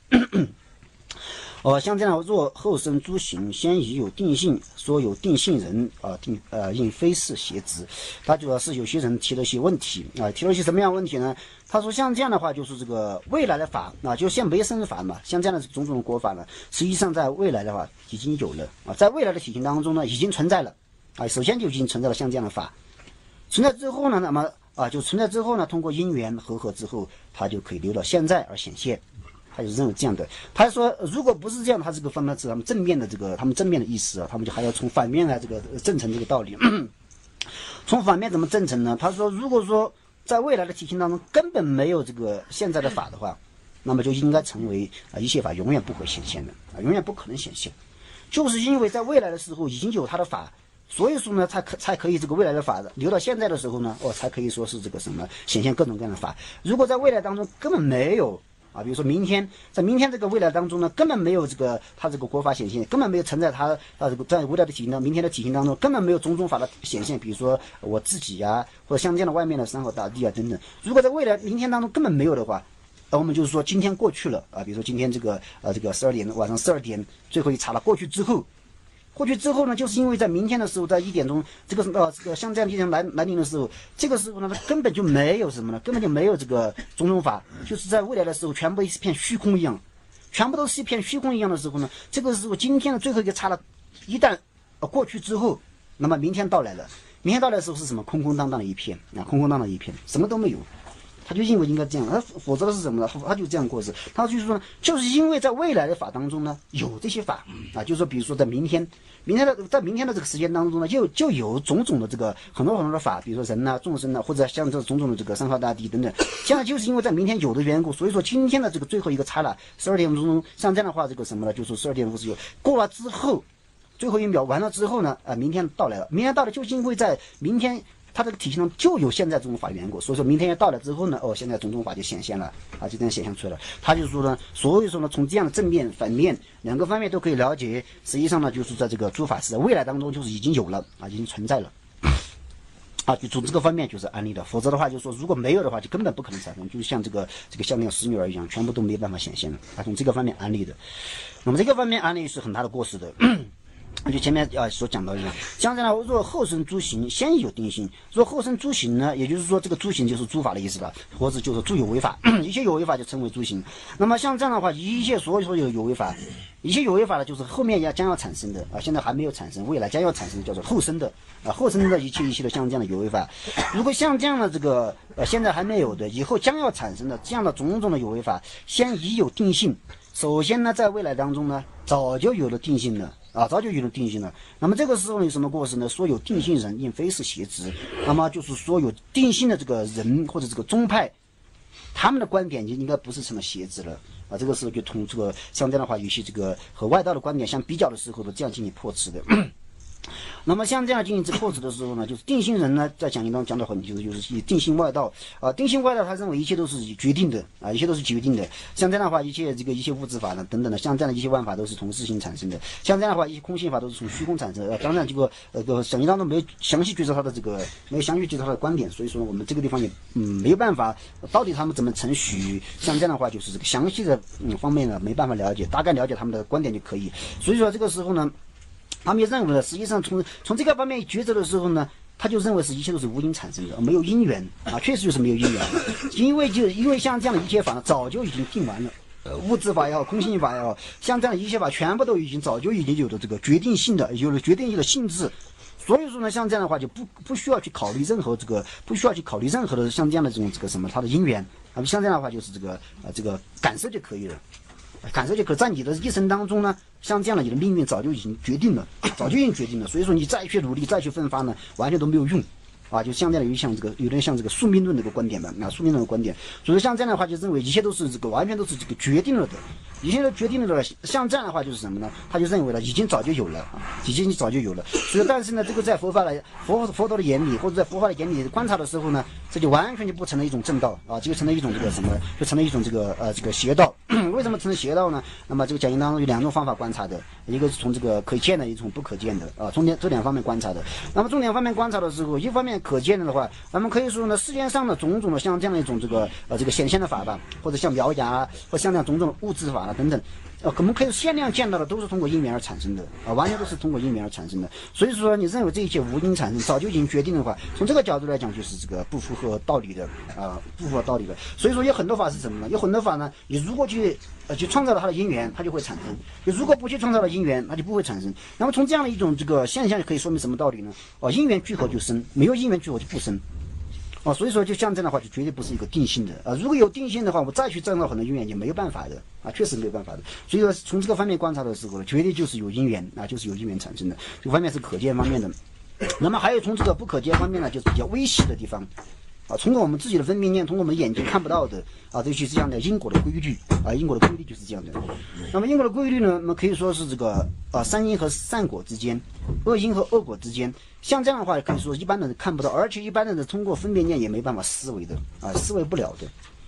呃，像这样，若后生诸行先已有定性，说有定性人啊，定呃应非是邪执。他主要是有些人提了一些问题啊，提了一些什么样的问题呢？他说像这样的话，就是这个未来的法啊，就像没生法嘛，像这样的种种国法呢，实际上在未来的话已经有了啊，在未来的体型当中呢，已经存在了啊，首先就已经存在了像这样的法，存在之后呢，那么啊，就存在之后呢，通过因缘和合之后，它就可以留到现在而显现。他就认为这样的。他说，如果不是这样，他这个方面是他们正面的这个他们正面的意思啊，他们就还要从反面来这个证成这个道理。从反面怎么证成呢？他说，如果说在未来的体系当中根本没有这个现在的法的话，那么就应该成为啊一切法永远不会显现的啊，永远不可能显现，就是因为在未来的时候已经有他的法。所以说呢，才可才可以这个未来的法留到现在的时候呢，哦，才可以说是这个什么显现各种各样的法。如果在未来当中根本没有啊，比如说明天，在明天这个未来当中呢，根本没有这个它这个国法显现，根本没有存在它啊这个在未来的体型当明天的体型当中根本没有种种法的显现，比如说我自己呀、啊，或者像这样的外面的山河大地啊等等。如果在未来明天当中根本没有的话，那我们就是说今天过去了啊，比如说今天这个呃这个十二点晚上十二点最后一刹那过去之后。过去之后呢，就是因为在明天的时候，在一点钟，这个呃，这个像这样一天来来临的时候，这个时候呢，它根本就没有什么呢，根本就没有这个种种法，就是在未来的时候，全部一片虚空一样，全部都是一片虚空一样的时候呢，这个时候今天的最后一个刹那，一旦呃过去之后，那么明天到来了，明天到来的时候是什么？空空荡荡的一片啊，空空荡荡的一片，什么都没有。他就认为应该这样，他否则的是什么呢？他就这样过世。他就是说呢，就是因为在未来的法当中呢，有这些法啊，就是说，比如说在明天，明天的在明天的这个时间当中呢，就就有种种的这个很多很多的法，比如说人呐、啊、众生呐、啊，或者像这种种的这个山河大地等等。现在就是因为在明天有的缘故，所以说今天的这个最后一个刹那，十二点钟，像这样的话，这个什么呢？就是十二点五十九过了之后，最后一秒完了之后呢，啊，明天到来了，明天到了，就是因为在明天。它这个体系上就有现在这种法缘故，所以说明天要到了之后呢，哦，现在种种法就显现了啊，就这样显现出来了。他就说呢，所以说呢，从这样的正面、反面两个方面都可以了解，实际上呢，就是在这个诸法是在未来当中就是已经有了啊，已经存在了啊，就从这个方面就是安利的。否则的话，就是说如果没有的话，就根本不可能产生，就像这个这个像那个使女儿一样，全部都没办法显现了啊。从这个方面安利的，那么这个方面安利是很大的过失的。就前面啊所讲到一样，像这样的，若后生诸行先有定性，若后生诸行呢，也就是说这个诸行就是诸法的意思吧，或者就是诸有为法，一切有为法就称为诸行。那么像这样的话，一切所有所有有为法，一切有为法呢，就是后面要将要产生的啊，现在还没有产生，未来将要产生的叫做后生的啊，后生的一切一切的像这样的有为法。如果像这样的这个呃现在还没有的，以后将要产生的这样的种种的有为法，先已有定性。首先呢，在未来当中呢，早就有了定性了。啊，早就有了定性了。那么这个时候有什么过失呢？说有定性人应非是邪执，那么就是说有定性的这个人或者这个宗派，他们的观点就应该不是成了邪执了啊。这个时候就同这个像这样的话，有些这个和外道的观点相比较的时候呢，这样进行破斥的。那么像这样进行这破斥的时候呢，就是定性人呢，在讲义当中讲的很就是就是以定性外道啊，定性外道他认为一切都是决定的啊，一切都是决定的。像这样的话，一切这个一切物质法呢等等的，像这样的一切万法都是从自性产生的。像这样的话，一些空性法都是从虚空产生的。呃、当然这个呃个讲义当中没有详细介绍他的这个没有详细介绍他的观点，所以说我们这个地方也嗯没有办法，到底他们怎么程序，像这样的话就是这个详细的嗯方面呢没办法了解，大概了解他们的观点就可以。所以说这个时候呢。他们也认为呢，实际上从从这个方面抉择的时候呢，他就认为是一切都是无因产生的，没有因缘啊，确实就是没有因缘，因为就因为像这样的一切法呢，早就已经定完了，呃，物质法也好，空性法也好，像这样的一切法全部都已经早就已经有了这个决定性的，有了决定性的性质。所以说呢，像这样的话就不不需要去考虑任何这个，不需要去考虑任何的像这样的这种这个什么它的因缘啊，像这样的话就是这个啊这个感受就可以了。感受就可在你的一生当中呢，像这样的你的命运早就已经决定了，早就已经决定了。所以说你再去努力，再去奋发呢，完全都没有用，啊，就像这样的有像这个有点像这个宿命论这个观点吧，啊，宿命论的观点。所以像这样的话，就认为一切都是这个完全都是这个决定了的，一切都决定了的。像这样的话就是什么呢？他就认为了已经早就有了，啊，已经早就有了。所以但是呢，这个在佛法来佛佛陀的眼里，或者在佛法的眼里观察的时候呢，这就完全就不成了一种正道啊，就成了一种这个什么，就成了一种这个呃这个邪道。为什么成了邪道呢？那么这个讲义当中有两种方法观察的，一个是从这个可见的，一种不可见的啊，从这两方面观察的。那么从两方面观察的时候，一方面可见的的话，那么可以说呢，世界上的种种的像这样的一种这个呃这个显现的法吧，或者像苗芽，或像这样种种的物质法啊等等。呃，我们可以限量见到的都是通过因缘而产生的啊，完全都是通过因缘而产生的。所以说，你认为这一切无因产生，早就已经决定的话，从这个角度来讲，就是这个不符合道理的啊，不符合道理的。所以说，有很多法是什么呢？有很多法呢，你如果去呃去创造了它的因缘，它就会产生；你如果不去创造了因缘，它就不会产生。那么从这样的一种这个现象，可以说明什么道理呢？哦，因缘聚合就生，没有因缘聚合就不生。哦，所以说就像这样的话，就绝对不是一个定性的啊。如果有定性的话，我再去创造很多因缘也没有办法的啊，确实没有办法的。所以说从这个方面观察的时候，绝对就是有因缘啊，就是有因缘产生的。这个方面是可见方面的。那么还有从这个不可见方面呢，就是比较微细的地方啊，通过我们自己的分辨念，通过我们眼睛看不到的啊，这就是这样的因果的规律啊，因果的规律就是这样的。那么因果的规律呢，那么可以说是这个啊善因和善果之间，恶因和恶果之间。像这样的话，可以说一般的人看不到，而且一般的人通过分辨念也没办法思维的啊，思维不了的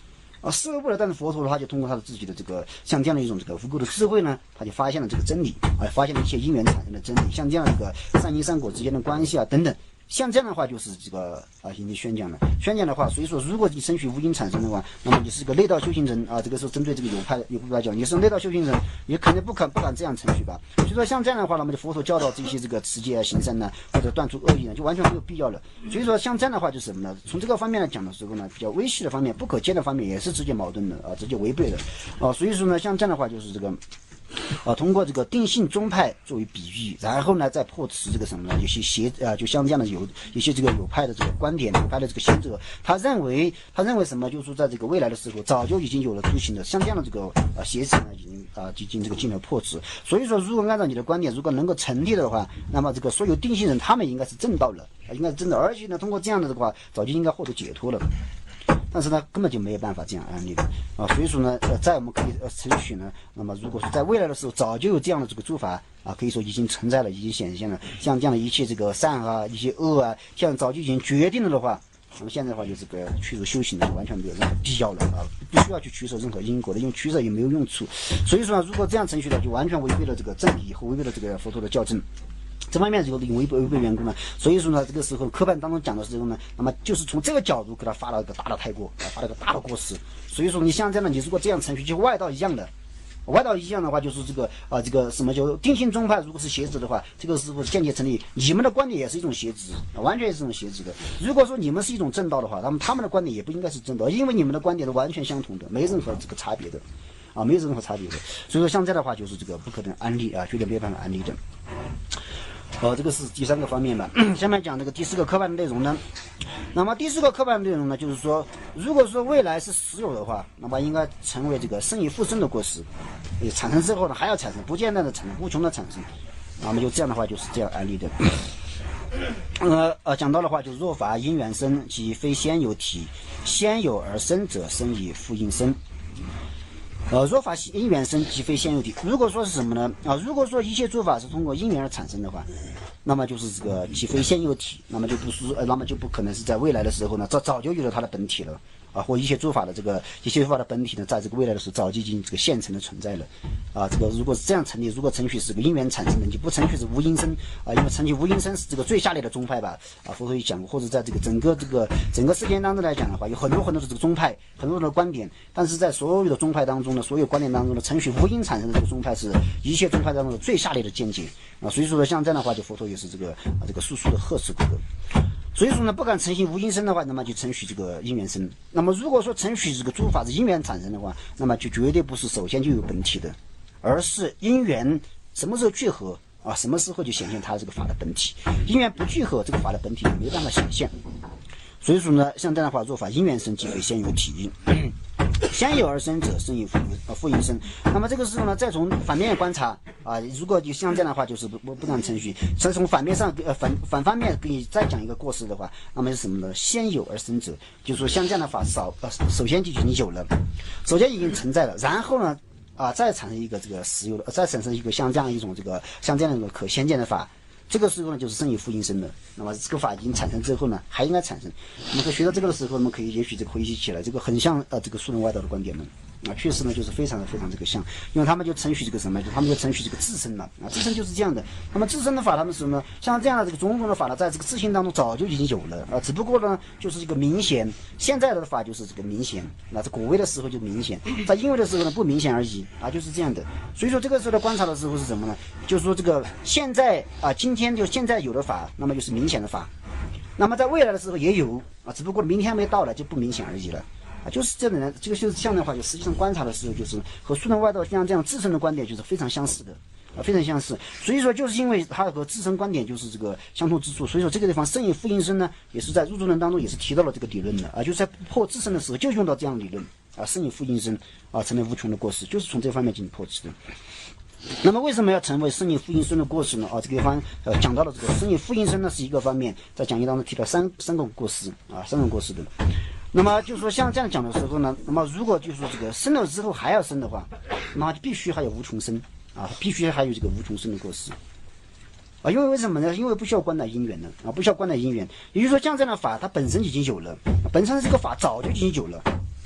啊，思维不了，但是佛陀的话就通过他的自己的这个像这样的一种这个无垢的智慧呢，他就发现了这个真理啊，发现了一切因缘产生的真理，像这样的这个善因善果之间的关系啊等等。像这样的话就是这个啊，引起宣讲了。宣讲的话，所以说如果你身许无因产生的话，那么你是个内道修行人啊。这个时候针对这个有派有部来讲，你是内道修行人，也肯定不敢不敢这样程序吧。所以说像这样的话，那么就佛陀教导这些这个持戒啊、行善呢，或者断除恶业呢，就完全没有必要了。所以说像这样的话就是什么呢？从这个方面来讲的时候呢，比较微细的方面、不可见的方面也是直接矛盾的啊，直接违背的啊。所以说呢，像这样的话就是这个。啊，通过这个定性宗派作为比喻，然后呢再破斥这个什么呢？有些邪啊，就像这样的有有些这个有派的这个观点，有派的这个学者，他认为他认为什么？就是说在这个未来的时候，早就已经有了诸行的，像这样的这个啊邪者呢，已经啊已经这个进了破斥。所以说，如果按照你的观点，如果能够成立的话，那么这个所有定性人他们应该是正道了，应该是正道，而且呢，通过这样的的话，早就应该获得解脱了。但是呢，根本就没有办法这样安利的啊，所以说呢，呃，在我们可以呃程序呢，那么如果是在未来的时候，早就有这样的这个做法啊，可以说已经存在了，已经显现了，像这样的一切这个善啊，一些恶啊，像早就已经决定了的话，那么现在的话就这个去除修行呢，完全没有任何必要了啊，不需要去取舍任何因果的，因为取舍也没有用处。所以说呢，如果这样程序呢，就完全违背了这个正理和违背了这个佛陀的教正。这方面有因为违背缘故呢，所以说呢，这个时候科办当中讲的时候呢，那么就是从这个角度给他发了一个大的太过，发了一个大的过失。所以说你像这样的，你如果这样程序就外道一样的，外道一样的话，就是这个啊、呃，这个什么叫定性宗派，如果是邪子的话，这个时候间接成立，你们的观点也是一种邪子，完全是一种邪子的。如果说你们是一种正道的话，那么他们的观点也不应该是正道，因为你们的观点是完全相同的，没任何这个差别的，啊，没有任何差别的。所以说像这样的话，就是这个不可能安利啊，绝对没办法安利的。呃，这个是第三个方面吧。下面讲这个第四个科办的内容呢。那么第四个科办的内容呢，就是说，如果说未来是实有的话，那么应该成为这个生以复生的过失，也产生之后呢还要产生，不间断的产生，无穷的产生。那么就这样的话，就是这样安利的。呃呃，讲到的话，就是若法因缘生，即非先有体，先有而生者，生以复因生。呃，若法因缘生，即非先有体。如果说是什么呢？啊，如果说一切诸法是通过因缘而产生的话，那么就是这个即非先有体，那么就不是，呃，那么就不可能是在未来的时候呢，早早就有了它的本体了。啊，或一切诸法的这个一切诸法的本体呢，在这个未来的时候早就已经这个现成的存在了。啊，这个如果是这样成立，如果程序是个因缘产生的，你不程序是无因生啊，因为程序无因生是这个最下列的宗派吧？啊，佛陀也讲过，或者在这个整个这个整个世间当中来讲的话，有很多很多的这个宗派，很多的观点，但是在所有的宗派当中呢，所有观点当中的程序无因产生的这个宗派是一切宗派当中的最下列的见解啊。所以说呢，像这样的话，就佛陀也是这个啊这个速速的呵斥这个。所以说呢，不敢承信无因生的话，那么就承许这个因缘生。那么如果说承许这个诸法是因缘产生的话，那么就绝对不是首先就有本体的，而是因缘什么时候聚合啊，什么时候就显现它这个法的本体。因缘不聚合，这个法的本体就没办法显现。所以说呢，像这样的话，做法因缘生即非先有体。先有而生者，生以复呃复因生。那么这个时候呢，再从反面观察啊，如果就像这样的话，就是不不不当程序。再从反面上呃反反方面给你再讲一个过失的话，那么是什么呢？先有而生者，就是说像这样的法少呃首先就已经有了，首先已经存在了，然后呢啊再产生一个这个实有的，再产生一个像这样一种这个像这样一种可先见的法。这个时候呢，就是生以复因生的。那么这个法已经产生之后呢，还应该产生。那么学到这个的时候，我们可以也许这个回忆起来，这个很像呃这个素人外道的观点呢。啊，确实呢，就是非常的非常这个像，因为他们就承许这个什么，就他们就承许这个自身了啊，自身就是这样的。那么自身的法，他们是什么呢？像这样的这个种种的法呢，在这个自性当中早就已经有了啊，只不过呢，就是一个明显。现在的法就是这个明显，那在果位的时候就明显，在因为的时候呢不明显而已啊，就是这样的。所以说这个时候的观察的时候是什么呢？就是说这个现在啊，今天就现在有的法，那么就是明显的法，那么在未来的时候也有啊，只不过明天没到了就不明显而已了。啊，就是这种人，这个就是这样的话，就实际上观察的时候，就是和素人外道像这样自身的观点就是非常相似的，啊，非常相似。所以说，就是因为它和自身观点就是这个相同之处，所以说这个地方生以复因生呢，也是在入住论当中也是提到了这个理论的啊，就是在破自身的时候就用到这样的理论啊，生以复因生啊，成为无穷的过失，就是从这方面进行破斥的。那么为什么要成为生以复因生的过失呢？啊，这个地方呃讲到了这个生以复因生呢是一个方面，在讲义当中提到三三个过失啊，三种过失的。那么就是说像这样讲的时候呢，那么如果就是说这个生了之后还要生的话，那么就必须还有无穷生啊，必须还有这个无穷生的过失啊，因为为什么呢？因为不需要观待因缘呢啊，不需要观待因缘，也就是说像这样的法它本身已经有了，本身这个法早就已经有了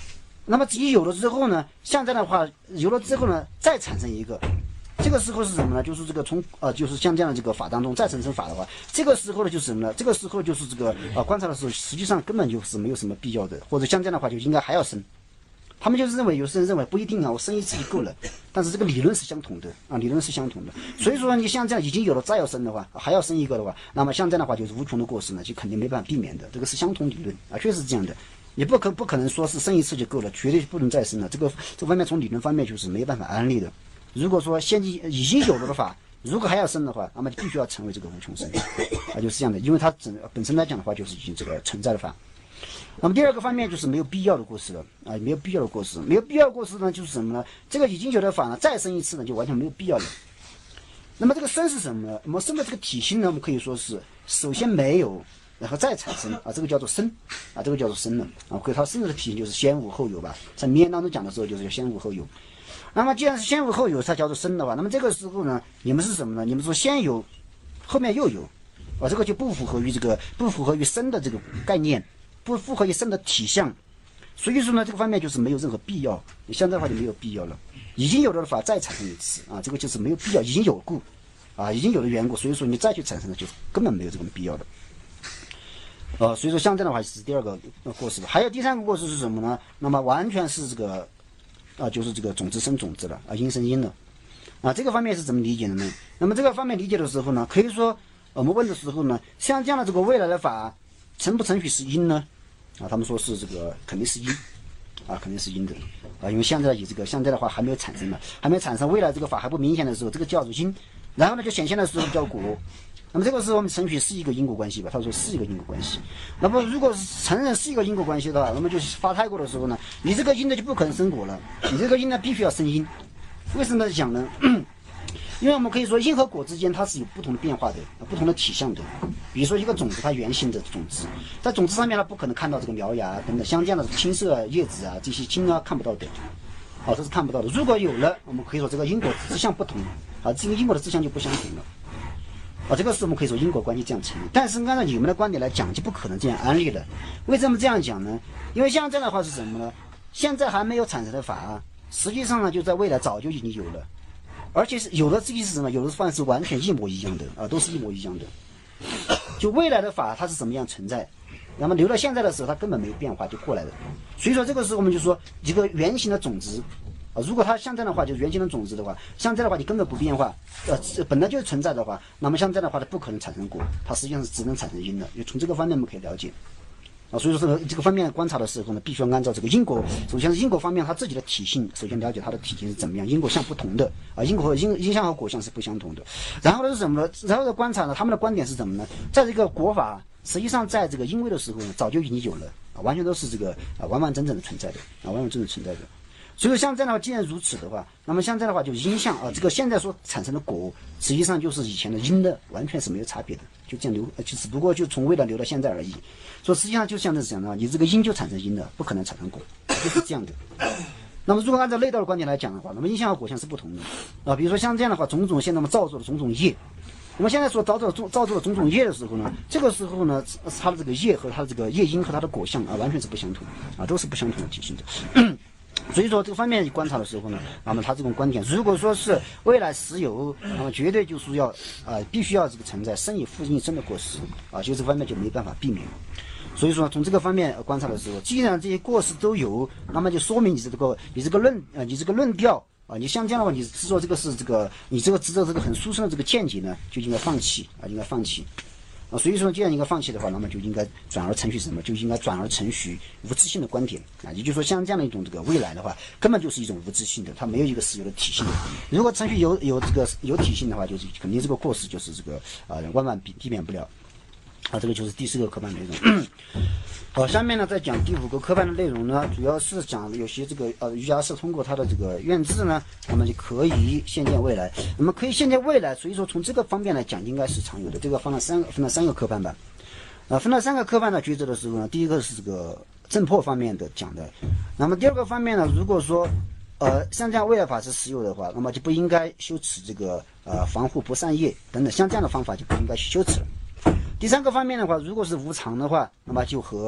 那么自己有了之后呢，像这样的话有了之后呢，再产生一个，这个时候是什么呢？就是这个从呃，就是像这样的这个法当中再产生法的话，这个时候呢就是什么呢？这个时候就是这个呃观察的时候，实际上根本就是没有什么必要的，或者像这样的话就应该还要生。他们就是认为，有些人认为不一定啊，我生一次就够了。但是这个理论是相同的啊，理论是相同的。所以说你像这样已经有了再要生的话，还要生一个的话，那么像这样的话就是无穷的过失呢，就肯定没办法避免的。这个是相同理论啊，确实是这样的。你不可不可能说是生一次就够了，绝对不能再生了。这个这方面从理论方面就是没办法安利的。如果说现已已经有了的话，如果还要生的话，那么就必须要成为这个无穷生啊，就是这样的。因为它整本身来讲的话，就是已经这个存在的法。那么第二个方面就是没有必要的过失了啊，没有必要的过失，没有必要的过失呢，就是什么呢？这个已经有的法呢，再生一次呢，就完全没有必要了。那么这个生是什么呢？我们生的这个体性呢，我们可以说是首先没有，然后再产生啊，这个叫做生啊，这个叫做生了啊。可以它生的体性就是先无后有吧，在名言当中讲的时候就是叫先无后有。那么既然是先无后有，它叫做生的话，那么这个时候呢，你们是什么呢？你们说先有，后面又有啊，这个就不符合于这个不符合于生的这个概念。不符合于生的体相，所以说呢，这个方面就是没有任何必要。你像这话就没有必要了，已经有了的法再产生一次啊，这个就是没有必要，已经有故啊，已经有了缘故，所以说你再去产生的就根本没有这个必要的。呃，所以说像这样的话是第二个过失了。还有第三个过失是什么呢？那么完全是这个啊，就是这个种子生种子了啊，因生因了啊，这个方面是怎么理解的呢？那么这个方面理解的时候呢，可以说我们问的时候呢，像这样的这个未来的法承不承许是因呢？啊，他们说是这个肯定是因，啊，肯定是因的，啊，因为现在以这个现在的话还没有产生呢，还没有产生，未来这个法还不明显的时候，这个叫做因，然后呢就显现的时候叫果，那么这个时候我们承许是一个因果关系吧？他说是一个因果关系，那么如果是承认是一个因果关系的话，那么就是发胎过的时候呢，你这个因呢就不可能生果了，你这个因呢必须要生因，为什么讲呢？因为我们可以说因和果之间它是有不同的变化的，不同的体相的。比如说一个种子，它圆形的种子，在种子上面它不可能看到这个苗芽等等相间的青色叶子啊，这些青啊看不到的，啊这是看不到的。如果有了，我们可以说这个因果之相不同，啊这个因果的之相就不相同了，啊这个是我们可以说因果关系这样成立。但是按照你们的观点来讲，就不可能这样安利了。为什么这样讲呢？因为像这样的话是什么呢？现在还没有产生的法，实际上呢就在未来早就已经有了。而且是有的这个意思是什么？有的法是完全一模一样的啊，都是一模一样的。就未来的法它是怎么样存在，那么留到现在的时候它根本没有变化就过来了。所以说这个时候我们就说一个圆形的种子啊，如果它像这样的话，就是圆形的种子的话，像这样的话你根本不变化，呃本来就存在的话，那么像这样的话它不可能产生果，它实际上是只能产生因的。就从这个方面我们可以了解。啊，所以说这个这个方面观察的时候呢，必须要按照这个因果。首先是因果方面，它自己的体性，首先了解它的体性是怎么样。因果相不同的啊，因果和因因相和果相是不相同的。然后呢是什么呢？然后的观察呢，他们的观点是什么呢？在这个果法，实际上在这个因为的时候呢，早就已经有了啊，完全都是这个啊完完整整的存在的啊，完完整整存在的。所以说像这样的话，既然如此的话，那么像这样的话，就因相啊，这个现在所产生的果，实际上就是以前的因的，完全是没有差别的，就这样流，就只不过就从未来流到现在而已。所以实际上就像这讲的，你这个因就产生因的，不可能产生果，就是这样的。那么如果按照内道的观点来讲的话，那么因相和果相是不同的啊。比如说像这样的话，种种现在我们造作的种种业，我们现在所造作的造作的种种业的时候呢，这个时候呢，它的这个业和它的这个业因和它的果相啊，完全是不相同啊，都是不相同的体性的。所以说这个方面观察的时候呢，那么他这种观点，如果说是未来实有，那么绝对就是要啊、呃，必须要这个存在生以复应生的过失啊，就这方面就没办法避免。所以说从这个方面观察的时候，既然这些过失都有，那么就说明你这个你这个论啊，你这个论调啊，你像这样的话，你执着这个是这个你这个执着这个很殊胜的这个见解呢，就应该放弃啊，应该放弃。啊，所以说，既然应该放弃的话，那么就应该转而承许什么？就应该转而承许无自性的观点啊。也就是说，像这样的一种这个未来的话，根本就是一种无自性的，它没有一个实有的体性的。如果承许有有这个有体性的话，就是肯定这个过失就是这个啊，万万避避免不了。啊，这个就是第四个课本内容。好，下面呢再讲第五个课本的内容呢，主要是讲有些这个呃瑜伽师通过他的这个愿字呢，那么就可以现见未来。那么可以现见未来，所以说从这个方面来讲，应该是常有的。这个分了三个分了三个课本吧。啊，分了三个课本的抉择的时候呢，第一个是这个正破方面的讲的。那么第二个方面呢，如果说呃像这样未来法是实有的话，那么就不应该修持这个呃防护不善业等等，像这样的方法就不应该去修持了。第三个方面的话，如果是无常的话，那么就和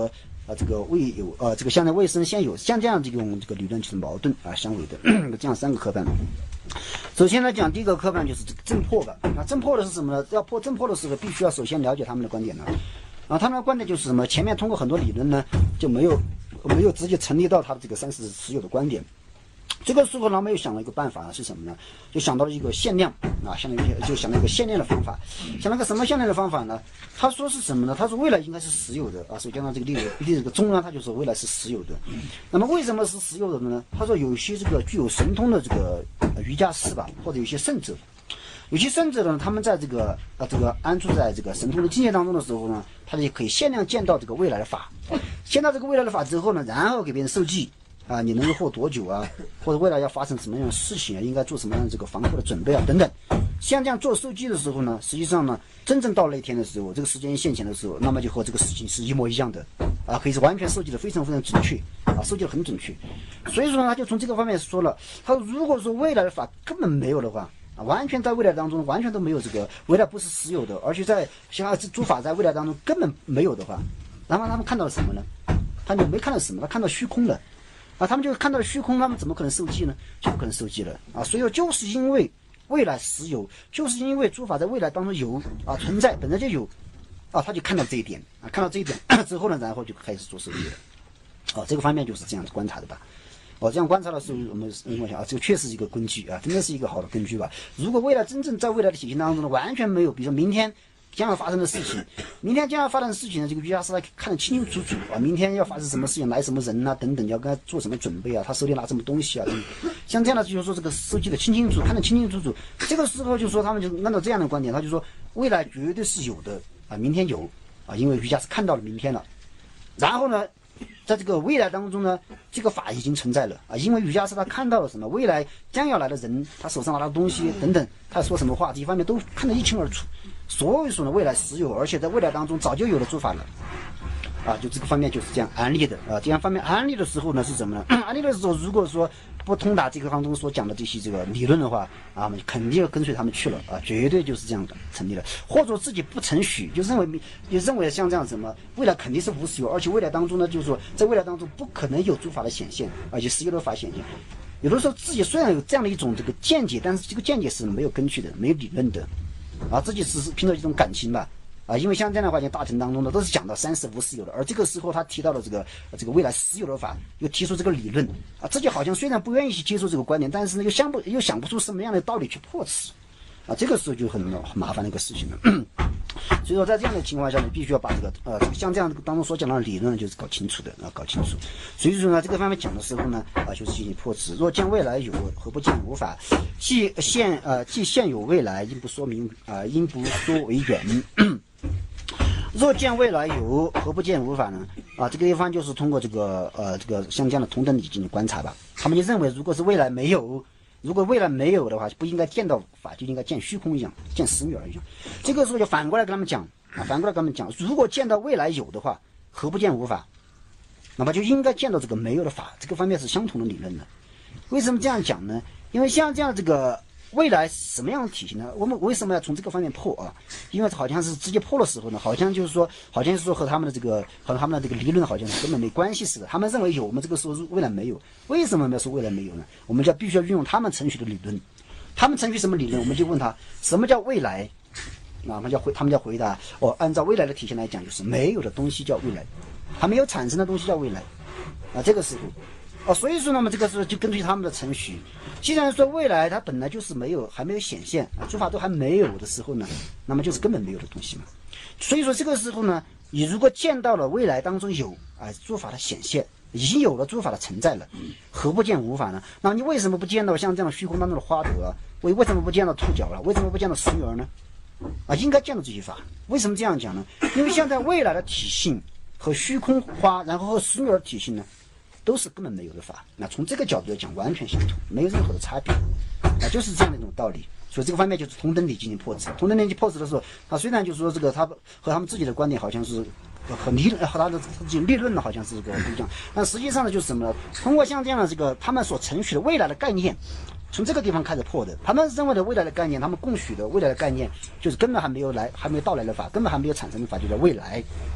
啊这个未有呃这个相对未生先有，像这样这种这个理论就是矛盾啊相违的这样三个科判。首先来讲，第一个科判就是这个正破的啊，正破的是什么呢？要破正破的时候，必须要首先了解他们的观点呢。啊，他们的观点就是什么？前面通过很多理论呢，就没有没有直接成立到他的这个三十持有的观点。这个时候呢，我们又想了一个办法是什么呢？就想到了一个限量啊，相当于就想了一个限量的方法。想了个什么限量的方法呢？他说是什么呢？他说未来应该是实有的啊。首先呢，这个例子，例子这个中呢，他就说未来是实有的。那么为什么是实有的呢？他说有些这个具有神通的这个瑜伽师吧，或者有些圣者。有些圣者呢，他们在这个呃这个安住在这个神通的境界当中的时候呢，他就可以限量见到这个未来的法，见到这个未来的法之后呢，然后给别人授记啊，你能够活多久啊，或者未来要发生什么样的事情啊，应该做什么样的这个防护的准备啊等等。像这样做授记的时候呢，实际上呢，真正到那天的时候，这个时间现前的时候，那么就和这个事情是一模一样的啊，可以是完全授记的非常非常准确啊，授记的很准确。所以说呢，他就从这个方面说了，他说如果说未来的法根本没有的话。完全在未来当中，完全都没有这个未来不是实有的，而且在像这诸法在未来当中根本没有的话，那么他们看到了什么呢？他就没看到什么，他看到虚空了，啊，他们就看到了虚空，他们怎么可能受记呢？就不可能受记了啊！所以就是因为未来实有，就是因为诸法在未来当中有啊存在，本来就有啊，他就看到这一点啊，看到这一点之后呢，然后就开始做受记了，啊，这个方面就是这样子观察的吧。哦，这样观察的时候，我们认为啊，这个确实是一个根据啊，真的是一个好的根据吧。如果未来真正在未来的体系当中呢，完全没有，比如说明天将要发生的事情，明天将要发生的事情呢，这个瑜伽师他看得清清楚楚啊，明天要发生什么事情，来什么人啊，等等，要跟他做什么准备啊，他手里拿什么东西啊，等等像这样的就是说这个收集的清清楚，看得清清楚楚。这个时候就说他们就按照这样的观点，他就说未来绝对是有的啊，明天有啊，因为瑜伽师看到了明天了，然后呢。在这个未来当中呢，这个法已经存在了啊，因为瑜伽师他看到了什么，未来将要来的人，他手上拿的东西等等，他说什么话，这一方面都看得一清二楚。所以说呢，未来实有，而且在未来当中早就有了诸法了，啊，就这个方面就是这样安利的啊。这样方面安利的时候呢，是什么呢？安利的时候，如果说不通达这个当中所讲的这些这个理论的话，啊，我们肯定要跟随他们去了啊，绝对就是这样的成立了。或者自己不承许，就认为就认为像这样什么，未来肯定是无实有，而且未来当中呢，就是说在未来当中不可能有诸法的显现，而且实有的法显现。有的时候自己虽然有这样的一种这个见解，但是这个见解是没有根据的，没有理论的，啊，自己只是凭着一种感情吧。啊，因为像这样的话，讲大乘当中呢，都是讲到三世无实有的，而这个时候他提到了这个这个未来实有的法，又提出这个理论啊，自己好像虽然不愿意去接受这个观点，但是呢又想不又想不出什么样的道理去破斥，啊，这个时候就很很麻烦的一个事情了。所以说在这样的情况下呢，必须要把这个呃像这样当中所讲到的理论呢，就是搞清楚的啊，搞清楚。所以说呢，这个方面讲的时候呢，啊，就是进行破斥。若见未来有，何不见无法？既现呃既现有未来，应不说明啊、呃，应不说为远。若见未来有，何不见无法呢？啊，这个地方就是通过这个呃这个像这样的同等理进行观察吧。他们就认为，如果是未来没有，如果未来没有的话，不应该见到法，就应该见虚空一样，见实女儿一样。这个时候就反过来跟他们讲啊，反过来跟他们讲，如果见到未来有的话，何不见无法？那么就应该见到这个没有的法，这个方面是相同的理论的。为什么这样讲呢？因为像这样这个。未来什么样的体系呢？我们为什么要从这个方面破啊？因为好像是直接破的时候呢，好像就是说，好像是说和他们的这个和他们的这个理论好像是根本没关系似的。他们认为有，我们这个时候未来没有。为什么要说未来没有呢？我们就必须要运用他们程序的理论。他们程序什么理论？我们就问他什么叫未来？啊，他们叫回，他们叫回答哦，按照未来的体系来讲，就是没有的东西叫未来，还没有产生的东西叫未来啊，这个时候。哦，所以说呢，么这个是就根据他们的程序。既然说未来它本来就是没有，还没有显现啊，诸法都还没有的时候呢，那么就是根本没有的东西嘛。所以说这个时候呢，你如果见到了未来当中有啊诸法的显现，已经有了诸法的存在了，何不见无法呢？那你为什么不见到像这样虚空当中的花朵啊？为为什么不见到兔角了？为什么不见到石女儿呢？啊，应该见到这些法。为什么这样讲呢？因为像在未来的体性和虚空花，然后和石女儿体性呢？都是根本没有的法，那从这个角度来讲，完全相同，没有任何的差别，啊，就是这样的一种道理。所以这个方面就是同等理进行破斥。同等理进行破斥的时候，他虽然就是说这个他和他们自己的观点好像是和理论和他的自己立论呢好像是这个不一样，但实际上呢就是什么呢？通过像这样的这个他们所承许的未来的概念，从这个地方开始破的。他们认为的未来的概念，他们共许的未来的概念，就是根本还没有来，还没有到来的法，根本还没有产生的法，就叫未来。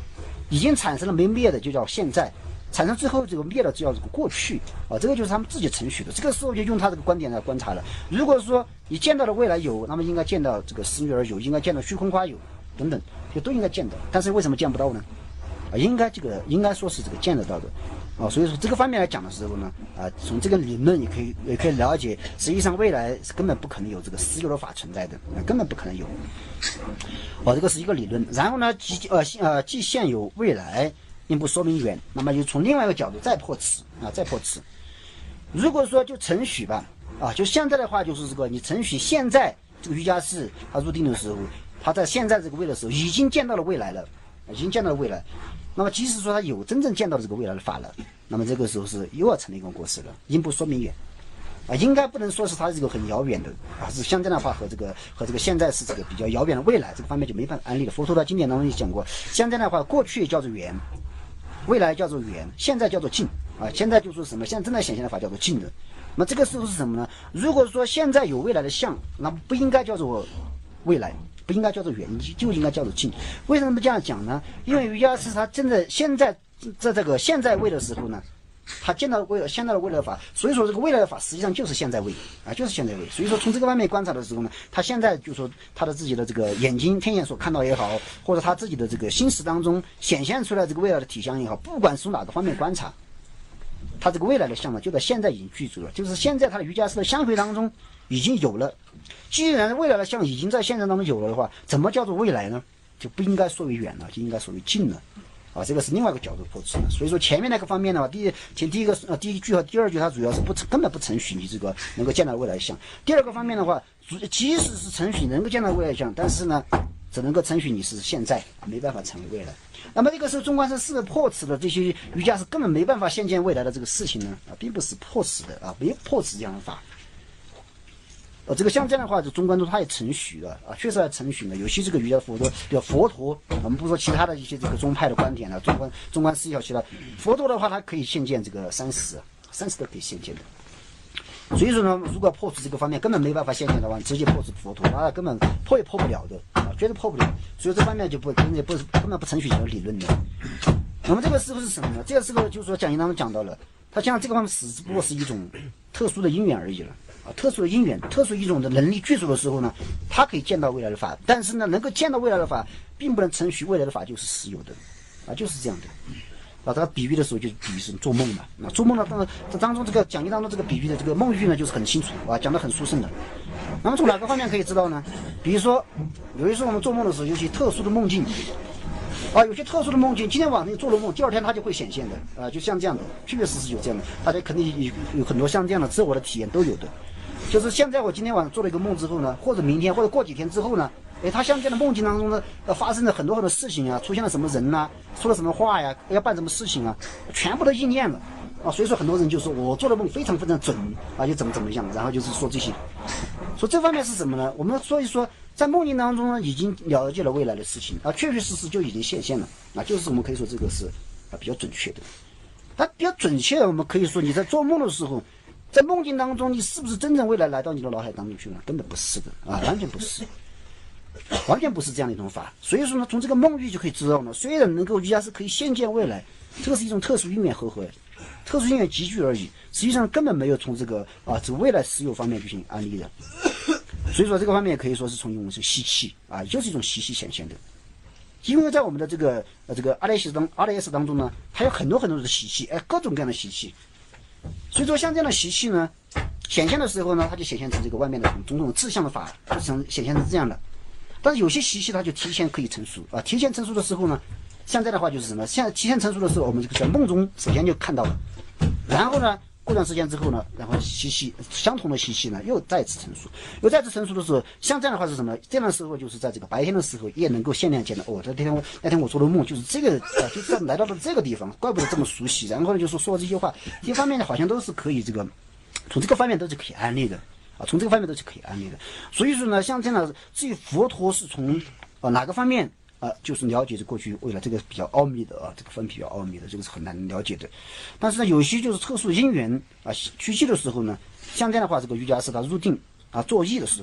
已经产生了没灭的就叫现在，产生之后这个灭了就叫这个过去啊，这个就是他们自己程序的。这个时候就用他这个观点来观察了。如果说你见到了未来有，那么应该见到这个十月而有，应该见到虚空花有等等，就都应该见到。但是为什么见不到呢？啊，应该这个应该说是这个见得到的。啊，所以说这个方面来讲的时候呢，啊，从这个理论也可以也可以了解，实际上未来是根本不可能有这个私有的法存在的，啊，根本不可能有。哦，这个是一个理论。然后呢，既呃呃既现有未来，并不说明远，那么就从另外一个角度再破此啊，再破此。如果说就程序吧，啊，就现在的话就是这个你程序现在这个瑜伽士他入定的时候，他在现在这个位的时候已经见到了未来了，已经见到了未来。那么即使说他有真正见到这个未来的法了，那么这个时候是又要成了一个过失了，应不说明远啊，应该不能说是它是一个很遥远的啊，是相对的话和这个和这个现在是这个比较遥远的未来这个方面就没办法安利了。佛陀的经典当中也讲过，相对的话过去叫做远，未来叫做远，现在叫做近啊，现在就说什么？现在正在显现的法叫做近的。那么这个时候是什么呢？如果说现在有未来的相，那不应该叫做未来。不应该叫做远，就应该叫做近。为什么这样讲呢？因为瑜伽师他真的现在在这个现在位的时候呢，他见到未现在的未来的法，所以说这个未来的法实际上就是现在位啊，就是现在位。所以说从这个方面观察的时候呢，他现在就说他的自己的这个眼睛天眼所看到也好，或者他自己的这个心识当中显现出来这个未来的体相也好，不管从哪个方面观察，他这个未来的相呢，就在现在已经具足了，就是现在他的瑜伽师的相会当中已经有了。既然未来的相已经在现在当中有了的话，怎么叫做未来呢？就不应该说为远了，就应该说为近了，啊，这个是另外一个角度破斥的。所以说前面那个方面呢，第一前第一个呃第一句和第二句它主要是不根本不承许你这个能够见到未来的相。第二个方面的话，即使是承许能够见到未来的相，但是呢，只能够承许你是现在，没办法成为未来。那么这个时候中观是是破斥的这些瑜伽是根本没办法现见未来的这个事情呢，啊，并不是破斥的啊，没破斥这样的法。呃，这个像这样的话，就中观中它也承许了啊，确实还承许了。有些这个瑜伽佛陀，叫佛陀，我们不说其他的一些这个宗派的观点了，中观中观思想其他佛陀的话，它可以现见这个三十，三十都可以现见的。所以说呢，如果破除这个方面根本没办法现见的话，直接破除佛陀，啊，根本破也破不了的啊，绝对破不了。所以这方面就不根本不根本不承许这个理论的。那么这个师傅是什么呢？这个师傅就是说讲义当中讲到了，他像这个方面只不过是一种特殊的因缘而已了。啊，特殊的因缘，特殊一种的能力具足的时候呢，他可以见到未来的法，但是呢，能够见到未来的法，并不能承许未来的法就是实有的，啊，就是这样的。啊，他比喻的时候就比喻是做梦嘛，啊，做梦呢，当这当中这个讲义当中这个比喻的这个梦喻呢，就是很清楚啊，讲得很殊胜的。那么从哪个方面可以知道呢？比如说，有一次我们做梦的时候，有些特殊的梦境。啊，有些特殊的梦境，今天晚上做了梦，第二天它就会显现的，啊，就像这样的，确确实实有这样的，大家肯定有有很多像这样的自我的体验都有的。就是现在我今天晚上做了一个梦之后呢，或者明天或者过几天之后呢，哎，他像这样的梦境当中呢，呃，发生了很多很多事情啊，出现了什么人呐、啊，说了什么话呀，要办什么事情啊，全部都应验了啊。所以说很多人就说我做的梦非常非常准啊，就怎么怎么样，然后就是说这些。说这方面是什么呢？我们所以说在梦境当中呢，已经了解了未来的事情啊，确确实实就已经显现了啊，就是我们可以说这个是啊比较准确的。但比较准确，我们可以说你在做梦的时候。在梦境当中，你是不是真正未来来到你的脑海当中去了？根本不是的啊，完全不是，完全不是这样的一种法。所以说呢，从这个梦域就可以知道呢，虽然能够瑜伽是可以现见未来，这个是一种特殊因缘合合，特殊因缘集聚而已，实际上根本没有从这个啊这个未来实有方面进行安利的。所以说这个方面也可以说是从一种是习气啊，就是一种习气显现的。因为在我们的这个呃这个阿赖耶当阿赖耶识当中呢，它有很多很多的习气，哎，各种各样的习气。所以说，像这样的习气呢，显现的时候呢，它就显现成这个外面的种种志向的法，成显现成这样的。但是有些习气它就提前可以成熟啊，提前成熟的时候呢，像这样的话就是什么？像提前成熟的时候，我们这个在梦中首先就看到了，然后呢，过段时间之后呢，然后习气相同的习气呢又再次成熟，又再次成熟的时候，像这样的话是什么？这样的时候就是在这个白天的时候也能够现量见到哦，那天我那天我做的梦就是这个啊，就是来到了这个地方，怪不得这么熟悉。然后呢，就是说这些话，这些方面呢好像都是可以这个，从这个方面都是可以安利的啊，从这个方面都是可以安利的。所以说呢，像这样的，至于佛陀是从啊哪个方面？啊，就是了解这过去未来，这个比较奥秘的啊，这个分比较奥秘的，这个是很难了解的。但是呢，有些就是特殊因缘啊，趋息的时候呢，像这样的话，这个瑜伽师他入定啊，作意的时候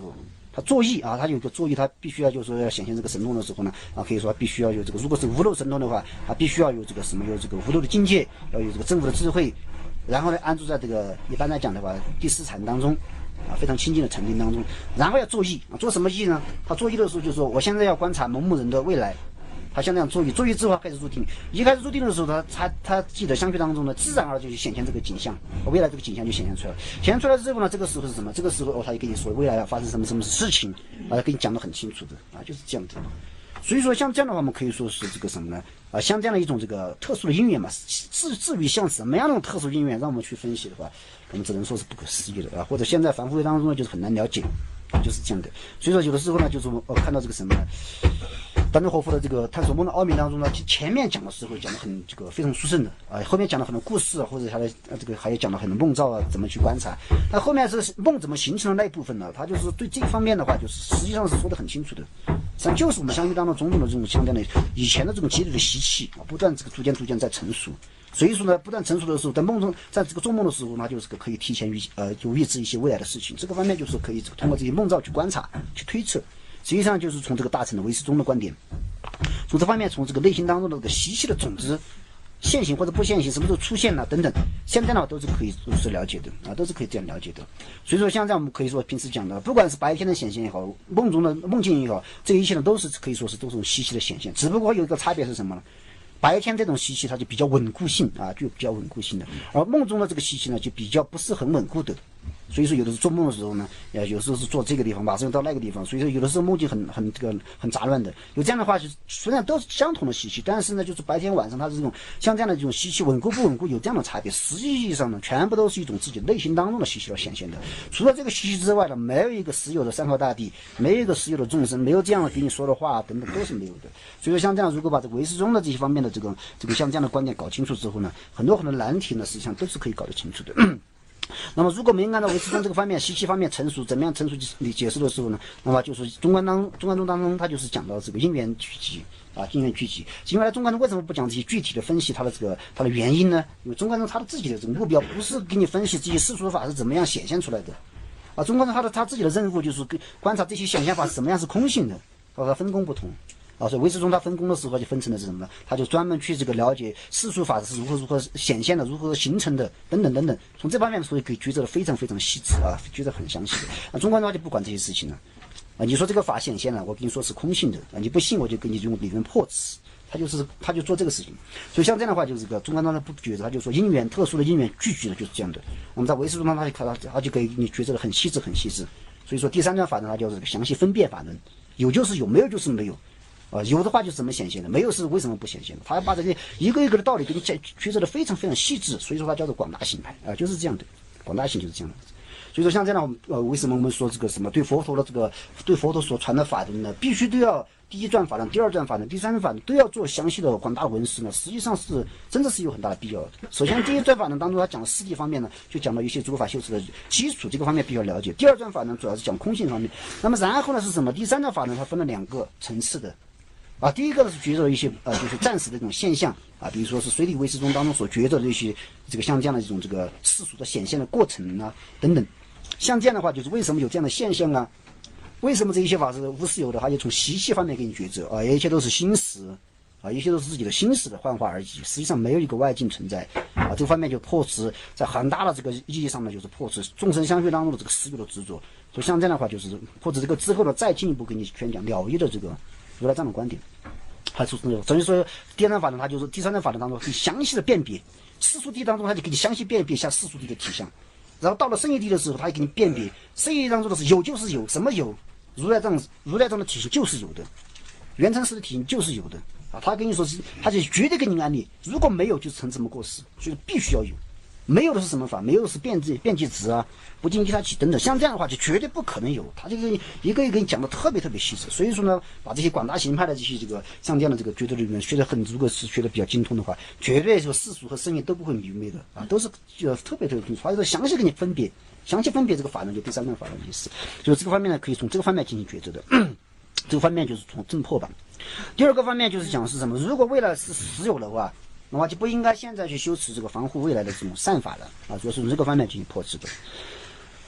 它作意啊，它有一个作意，它必须要就是说要显现这个神通的时候呢，啊，可以说必须要有这个，如果是无漏神通的话，它必须要有这个什么，有这个无漏的境界，要有这个正悟的智慧，然后呢，安住在这个一般来讲的话，第四禅当中，啊，非常清净的禅定当中，然后要作意啊，做什么意呢？他作意的时候就说，我现在要观察某某人的未来。他像这样作意，作意之后开始入定，一开始入定的时候，他他他记得相续当中呢，自然而然就显现这个景象，未来这个景象就显现出来了。显现出来之后呢，这个时候是什么？这个时候哦，他就跟你说未来要发生什么什么事情，啊，跟你讲得很清楚的啊，就是这样的。所以说像这样的话，我们可以说是这个什么呢？啊，像这样的一种这个特殊的因缘嘛，至至于像什么样的特殊因缘，让我们去分析的话，我们只能说是不可思议的啊，或者现在凡夫会当中呢，就是很难了解，就是这样的。所以说有的时候呢，就是我、哦、看到这个什么呢？丹东活佛的这个探索梦的奥秘当中呢，前面讲的时候讲的很这个非常殊胜的啊，后面讲了很多故事，或者他的这个还有讲了很多梦兆啊，怎么去观察。那后面是梦怎么形成的那一部分呢？他就是对这方面的话，就是实际上是说的很清楚的。实际上就是我们相续当中种种的这种相当的以前的这种积累的习气啊，不断这个逐渐逐渐在成熟。所以说呢，不断成熟的时候，在梦中，在这个做梦的时候，那就是个可以提前预呃就预知一些未来的事情。这个方面就是可以通过这些梦兆去观察、去推测。实际上就是从这个大乘的唯识宗的观点，从这方面，从这个内心当中的这个习气的种子现行或者不现行，什么时候出现呢？等等，现在呢都是可以都是了解的啊，都是可以这样了解的。所以说，像这样我们可以说平时讲的，不管是白天的显现也好，梦中的梦境也好，这一切呢都是可以说是都是习气的显现，只不过有一个差别是什么呢？白天这种习气它就比较稳固性啊，就比较稳固性的，而梦中的这个习气呢就比较不是很稳固的。所以说有的是做梦的时候呢，呃，有时候是做这个地方，马上又到那个地方，所以说有的时候梦境很很这个很杂乱的。有这样的话，就虽然都是相同的习气，但是呢，就是白天晚上它是这种像这样的这种习气稳固不稳固有这样的差别。实际意义上呢，全部都是一种自己内心当中的习气要显现的。除了这个习气之外呢，没有一个实有的山河大地，没有一个实有的众生，没有这样的给你说的话等等都是没有的。所以说像这样，如果把这个唯识宗的这些方面的这个这个像这样的观点搞清楚之后呢，很多很多难题呢，实际上都是可以搞得清楚的。那么，如果没按照唯识宗这个方面、习气方面成熟，怎么样成熟你解释的时候呢？那么就是中观当中观宗当中，它就是讲到这个因缘聚集啊，因缘聚集。因为中观宗为什么不讲这些具体的分析它的这个它的原因呢？因为中观宗它的自己的这个目标不是给你分析这些世俗法是怎么样显现出来的啊，中观宗它的它自己的任务就是观察这些显现法是怎么样是空性的，和它分工不同。啊，所以唯识宗它分工的时候就分成的是什么呢？他就专门去这个了解世俗法是如何如何显现的，如何形成的，等等等等。从这方面所以给抉择的非常非常细致啊，抉择很详细的。啊，中观的话就不管这些事情了。啊，你说这个法显现了，我跟你说是空性的啊，你不信我就给你用理论破斥。他就是他就做这个事情。所以像这样的话，就是这个中观当中不抉择，他就说因缘特殊的因缘聚集的就是这样的。那么在唯识宗当中，他就他就给你抉择的很细致很细致。所以说第三段法呢，它叫这个详细分辨法论，有就是有，没有就是没有。啊，有的话就怎么显现的，没有是为什么不显现的？他要把这些一个一个的道理给你抉择的非常非常细致，所以说它叫做广大性派啊，就是这样的，广大性就是这样的。所以说像这样的，呃，为什么我们说这个什么对佛陀的这个对佛陀所传的法论呢，必须都要第一转法论、第二转法论、第三转法论都要做详细的广大文饰呢？实际上是真的是有很大的必要的。首先第一转法论当中，他讲了四谛方面呢，就讲到一些诸法修持的基础，这个方面必须要了解。第二转法论主要是讲空性方面，那么然后呢是什么？第三转法论它分了两个层次的。啊，第一个呢是抉择一些呃，就是暂时的这种现象啊，比如说是随理唯识宗当中所抉择的一些这个像这样的一种这个世俗的显现的过程啊等等，像这样的话就是为什么有这样的现象啊？为什么这一些法是无实有的？它也从习气方面给你抉择啊，一切都是心识啊，一切都是自己的心识的幻化而已，实际上没有一个外境存在啊，这个方面就破除在很大的这个意义上呢，就是破除众生相续当中的这个实有的执着。所以像这样的话，就是破除这个之后呢，再进一步给你宣讲了义的这个如来藏的观点。还是那种，所以说第二段法呢，它就是第三段法呢当中可以详细的辨别世俗谛当中，它就给你详细辨别一下世俗谛的体相，然后到了圣义谛的时候，它也给你辨别圣义谛当中的是有就是有，什么有？如来藏如来藏的体型就是有的，圆成实的体型就是有的啊，他跟你说是，他就绝对跟你安利，如果没有就成什么过失，所以必须要有。没有的是什么法？没有的是变质、变质值啊，不尽其他起等等，像这样的话就绝对不可能有。他这个一个一个给你讲的特别特别细致，所以说呢，把这些广大行派的这些这个像这样的这个觉得里面学得很，如果是学得比较精通的话，绝对说世俗和圣义都不会迷昧的啊，都是就特别特别清楚，而且详细给你分别，详细分别这个法论，就第三段法论意思。就是这个方面呢，可以从这个方面进行抉择的。这个方面就是从正破吧。第二个方面就是讲是什么？如果未来是实有的话，那么就不应该现在去修持这个防护未来的这种善法了啊，主要是从这个方面进行破斥的。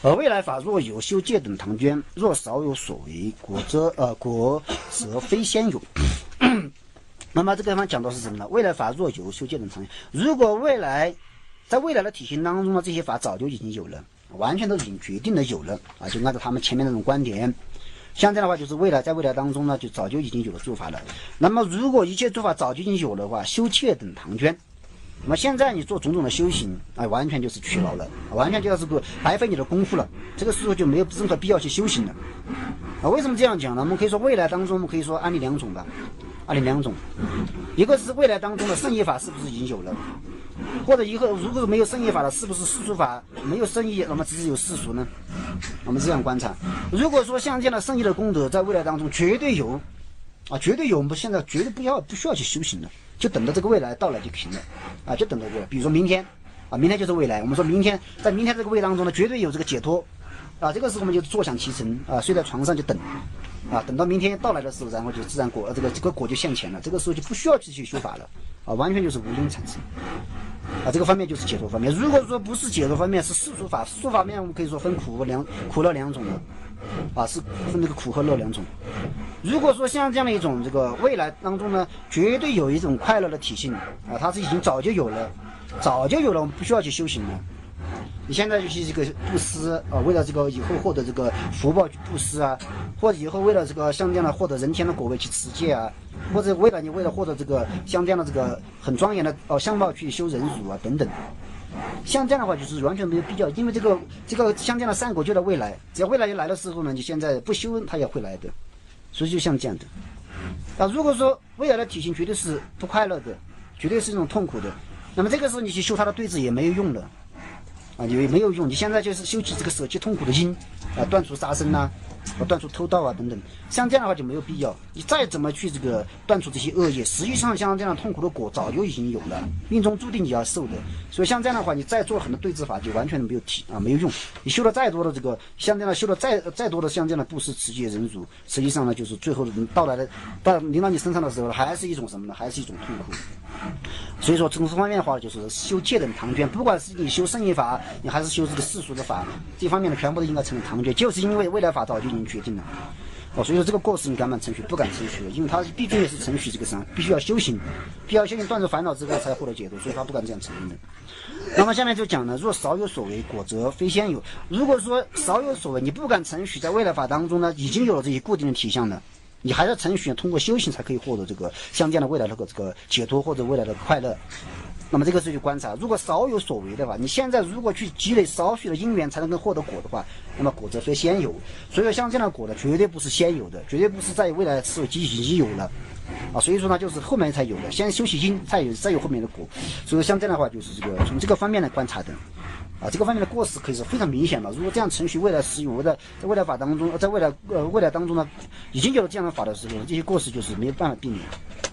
而未来法若有修戒等唐捐，若少有所为，果则呃果则非先有。那么这个地方讲到是什么呢？未来法若有修戒等唐捐，如果未来在未来的体系当中呢，这些法早就已经有了，完全都已经决定的有了啊，就按照他们前面那种观点。像这样的话，就是未来在未来当中呢，就早就已经有了诸法了。那么如果一切诸法早就已经有了的话，修戒等唐捐。那么现在你做种种的修行，哎，完全就是徒劳了，完全就是个白费你的功夫了。这个时候就没有任何必要去修行了。啊，为什么这样讲呢？我们可以说未来当中，我们可以说案例两种吧，案例两种，一个是未来当中的圣业法是不是已经有了，或者以后如果没有圣业法了，是不是世俗法没有圣业，那么只是有世俗呢？我们这样观察，如果说像这样的圣业的功德在未来当中绝对有，啊，绝对有，我们现在绝对不要不需要去修行了。就等着这个未来到来就行了，啊，就等着这个，比如说明天，啊，明天就是未来。我们说明天，在明天这个未来当中呢，绝对有这个解脱，啊，这个时候我们就坐享其成，啊，睡在床上就等，啊，等到明天到来的时候，然后就自然果，这个这个果就现前了。这个时候就不需要去去修法了，啊，完全就是无因产生，啊，这个方面就是解脱方面。如果说不是解脱方面，是世俗法，世俗法面我们可以说分苦两苦乐两种的，啊，是分这个苦和乐两种。如果说像这样的一种这个未来当中呢，绝对有一种快乐的体性啊，它是已经早就有了，早就有了，我们不需要去修行了。你现在就去这个布施啊，为了这个以后获得这个福报去布施啊，或者以后为了这个像这样的获得人天的果位去持戒啊，或者为了你为了获得这个像这样的这个很庄严的哦相貌去修忍辱啊等等。像这样的话就是完全没有必要，因为这个这个像这样的善果就在未来，只要未来来的时候呢，你现在不修它也会来的。所以就像这样的，啊，如果说未来的体型绝对是不快乐的，绝对是一种痛苦的，那么这个时候你去修它的对治也没有用了，啊，也没有用。你现在就是修起这个舍弃痛苦的因，啊，断除杀生呐、啊，断除偷盗啊等等，像这样的话就没有必要。你再怎么去这个断除这些恶业，实际上像这样痛苦的果早就已经有了，命中注定你要受的。所以像这样的话，你再做很多对治法就完全没有体啊，没有用。你修了再多的这个，像这样修了再再多的像这样的布施、持戒、忍辱，实际上呢，就是最后到来的到临到你身上的时候，还是一种什么呢？还是一种痛苦。所以说从这方面的话，就是修戒等唐捐，不管是你修圣业法，你还是修这个世俗的法，这方面的全部都应该成为唐捐，就是因为未来法早就已经决定了。哦，所以说这个过失你敢不敢承许？不敢承许，因为他毕竟也是承许这个啥，必须要修行，必须要修行断除烦恼之后才获得解脱，所以他不敢这样承认的。那么下面就讲呢，若少有所为，果则非先有。如果说少有所为，你不敢承许，在未来法当中呢，已经有了这些固定的体相的，你还是承许通过修行才可以获得这个相见的未来的这个解脱或者未来的快乐。那么这个是去观察，如果少有所为的话，你现在如果去积累少许的因缘才能够获得果的话，那么果则非先有。所以像这样的果呢，绝对不是先有的，绝对不是在未来的时候已经有了啊。所以说呢，就是后面才有的，先修习因，才有再有后面的果。所以像这样的话，就是这个从这个方面来观察的。啊，这个方面的过失可以是非常明显的。如果这样程序未来使用的，在未来法当中，在未来呃未来当中呢，已经有了这样的法的时候，这些过失就是没有办法避免。